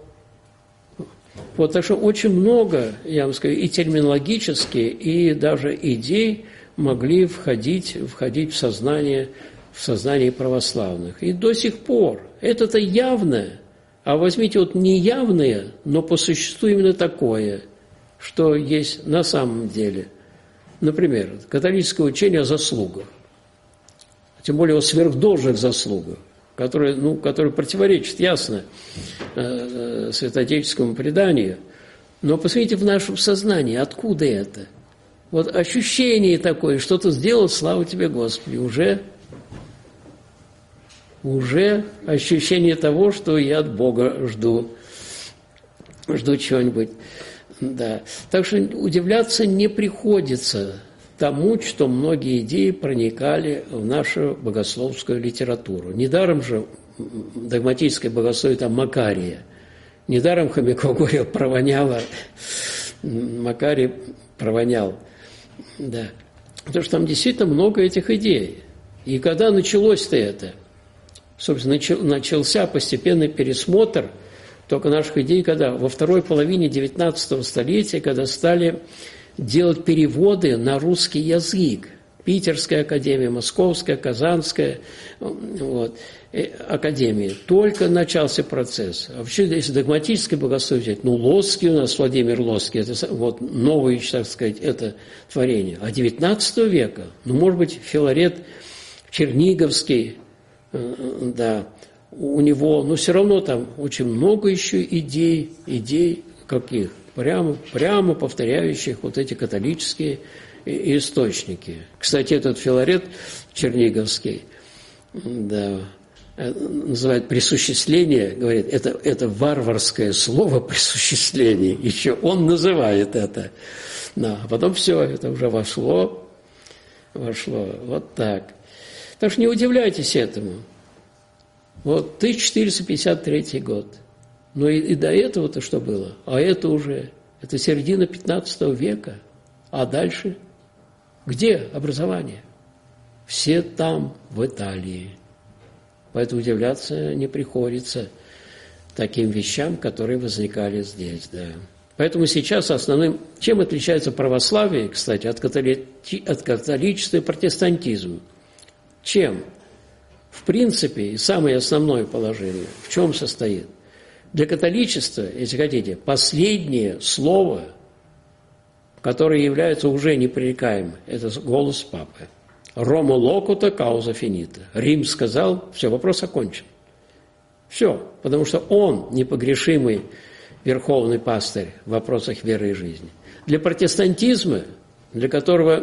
Вот, так что очень много, я вам скажу, и терминологически, и даже идей могли входить в сознание православных. И до сих пор. Это-то явное. А возьмите вот неявное, но по существу именно такое, что есть на самом деле. Например, католическое учение о заслугах. Тем более о сверхдолжных заслугах, которые противоречат, ясно, святоотеческому преданию. Но посмотрите в нашем сознании, откуда это? Вот ощущение такое, что ты сделал, слава тебе, Господи, уже уже ощущение того, что я от Бога жду чего-нибудь. Да. Так что удивляться не приходится тому, что многие идеи проникали в нашу богословскую литературу. Недаром же догматическое богословие там Макария. Недаром Хомяков говорил, провоняло. Макарий провонял. Да. Потому что там действительно много этих идей. И когда началось-то это, собственно, начался постепенный пересмотр только наших идей, когда во второй половине XIX столетия, когда стали делать переводы на русский язык. Питерская академия, Московская, Казанская академии. Только начался процесс. А вообще, если догматическое богословие взять, Лосский у нас, Владимир Лосский, это вот новое, так сказать, это творение. А XIX века, может быть, Филарет Черниговский, да, у него, все равно там очень много еще идей каких? Прямо повторяющих вот эти католические источники. Кстати, этот Филарет Черниговский, да, называют присуществление, говорит, это варварское слово присуществление, еще он называет это. Да, а потом все, это уже вошло, вот так. Так что не удивляйтесь этому. Вот 1453 год. Но и до этого-то что было? А это уже, это середина 15 века. А дальше? Где образование? Все там, в Италии. Поэтому удивляться не приходится таким вещам, которые возникали здесь. Да. Поэтому сейчас основным... Чем отличается православие, кстати, от католичества и протестантизма? Чем? В принципе, и самое основное положение, в чем состоит? Для католичества, если хотите, последнее слово, которое является уже непререкаемым, это голос Папы. Рома локута кауза финита. Рим сказал, все, вопрос окончен. Все, потому что он непогрешимый верховный пастырь в вопросах веры и жизни. Для протестантизма, для которого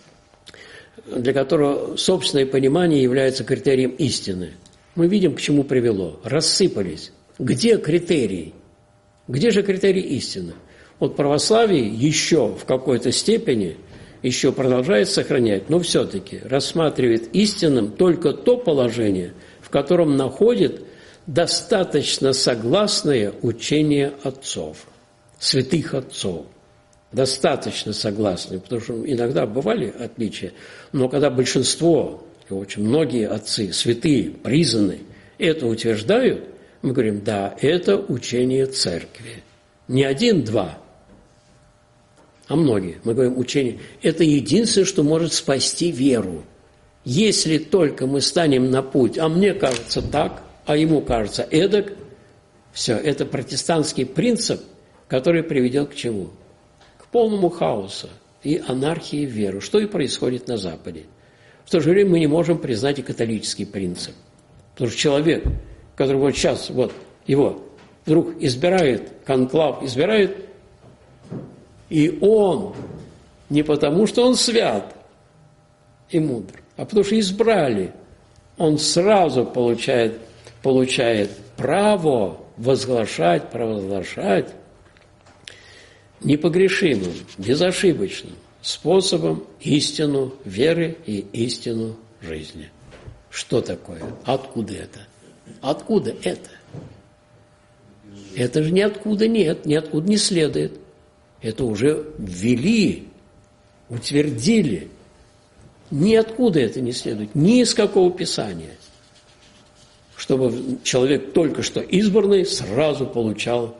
собственное понимание является критерием истины, мы видим, к чему привело. Рассыпались. Где критерий? Где же критерий истины? Вот православие еще в какой-то степени еще продолжает сохранять, но все-таки рассматривает истинным только то положение, в котором находит достаточно согласное учение отцов, святых отцов. Достаточно согласные, потому что иногда бывали отличия, но когда большинство, очень многие отцы, святые, признанные, это утверждают, мы говорим, да, это учение церкви. Не один, два, а многие. Мы говорим, учение. Это единственное, что может спасти веру. Если только мы станем на путь, а мне кажется так, а ему кажется эдак, все, это протестантский принцип, который приведет к чему? К полному хаосу и анархии в веру, что и происходит на Западе. В то же время мы не можем признать и католический принцип. Потому что человек, который вот сейчас, вот его вдруг избирает, конклав избирает, и он не потому, что он свят и мудр, а потому что избрали, он сразу получает право провозглашать непогрешимым, безошибочным способом истину веры и истину жизни. Что такое? Откуда это? Откуда это? Это же ниоткуда нет, ниоткуда не следует. Это уже ввели, утвердили. Ниоткуда это не следует, ни из какого писания. Чтобы человек только что избранный сразу получал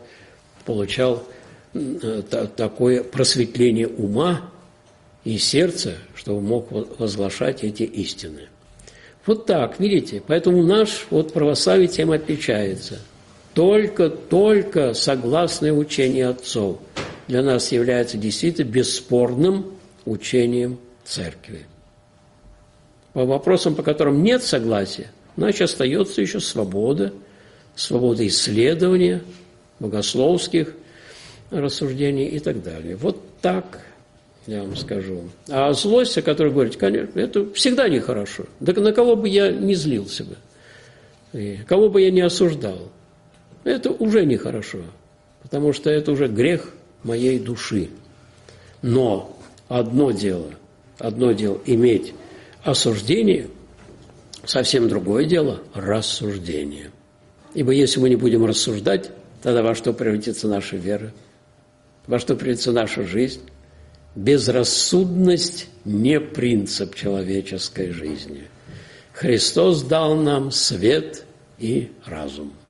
такое просветление ума и сердца, чтобы мог возглашать эти истины. Вот так, видите? Поэтому наш православие тем отличается. Только согласное учение отцов для нас является действительно бесспорным учением церкви. По вопросам, по которым нет согласия, значит, остается еще свобода исследования, богословских рассуждений и так далее. Вот так я вам скажу. А злость, о которой говорите, конечно, это всегда нехорошо. Да на кого бы я не злился бы. И кого бы я ни осуждал, это уже нехорошо, потому что это уже грех моей души. Но одно дело иметь осуждение, совсем другое дело рассуждение. Ибо если мы не будем рассуждать, тогда во что превратится наша вера, во что превратится наша жизнь? Безрассудность не принцип человеческой жизни. Христос дал нам свет и разум.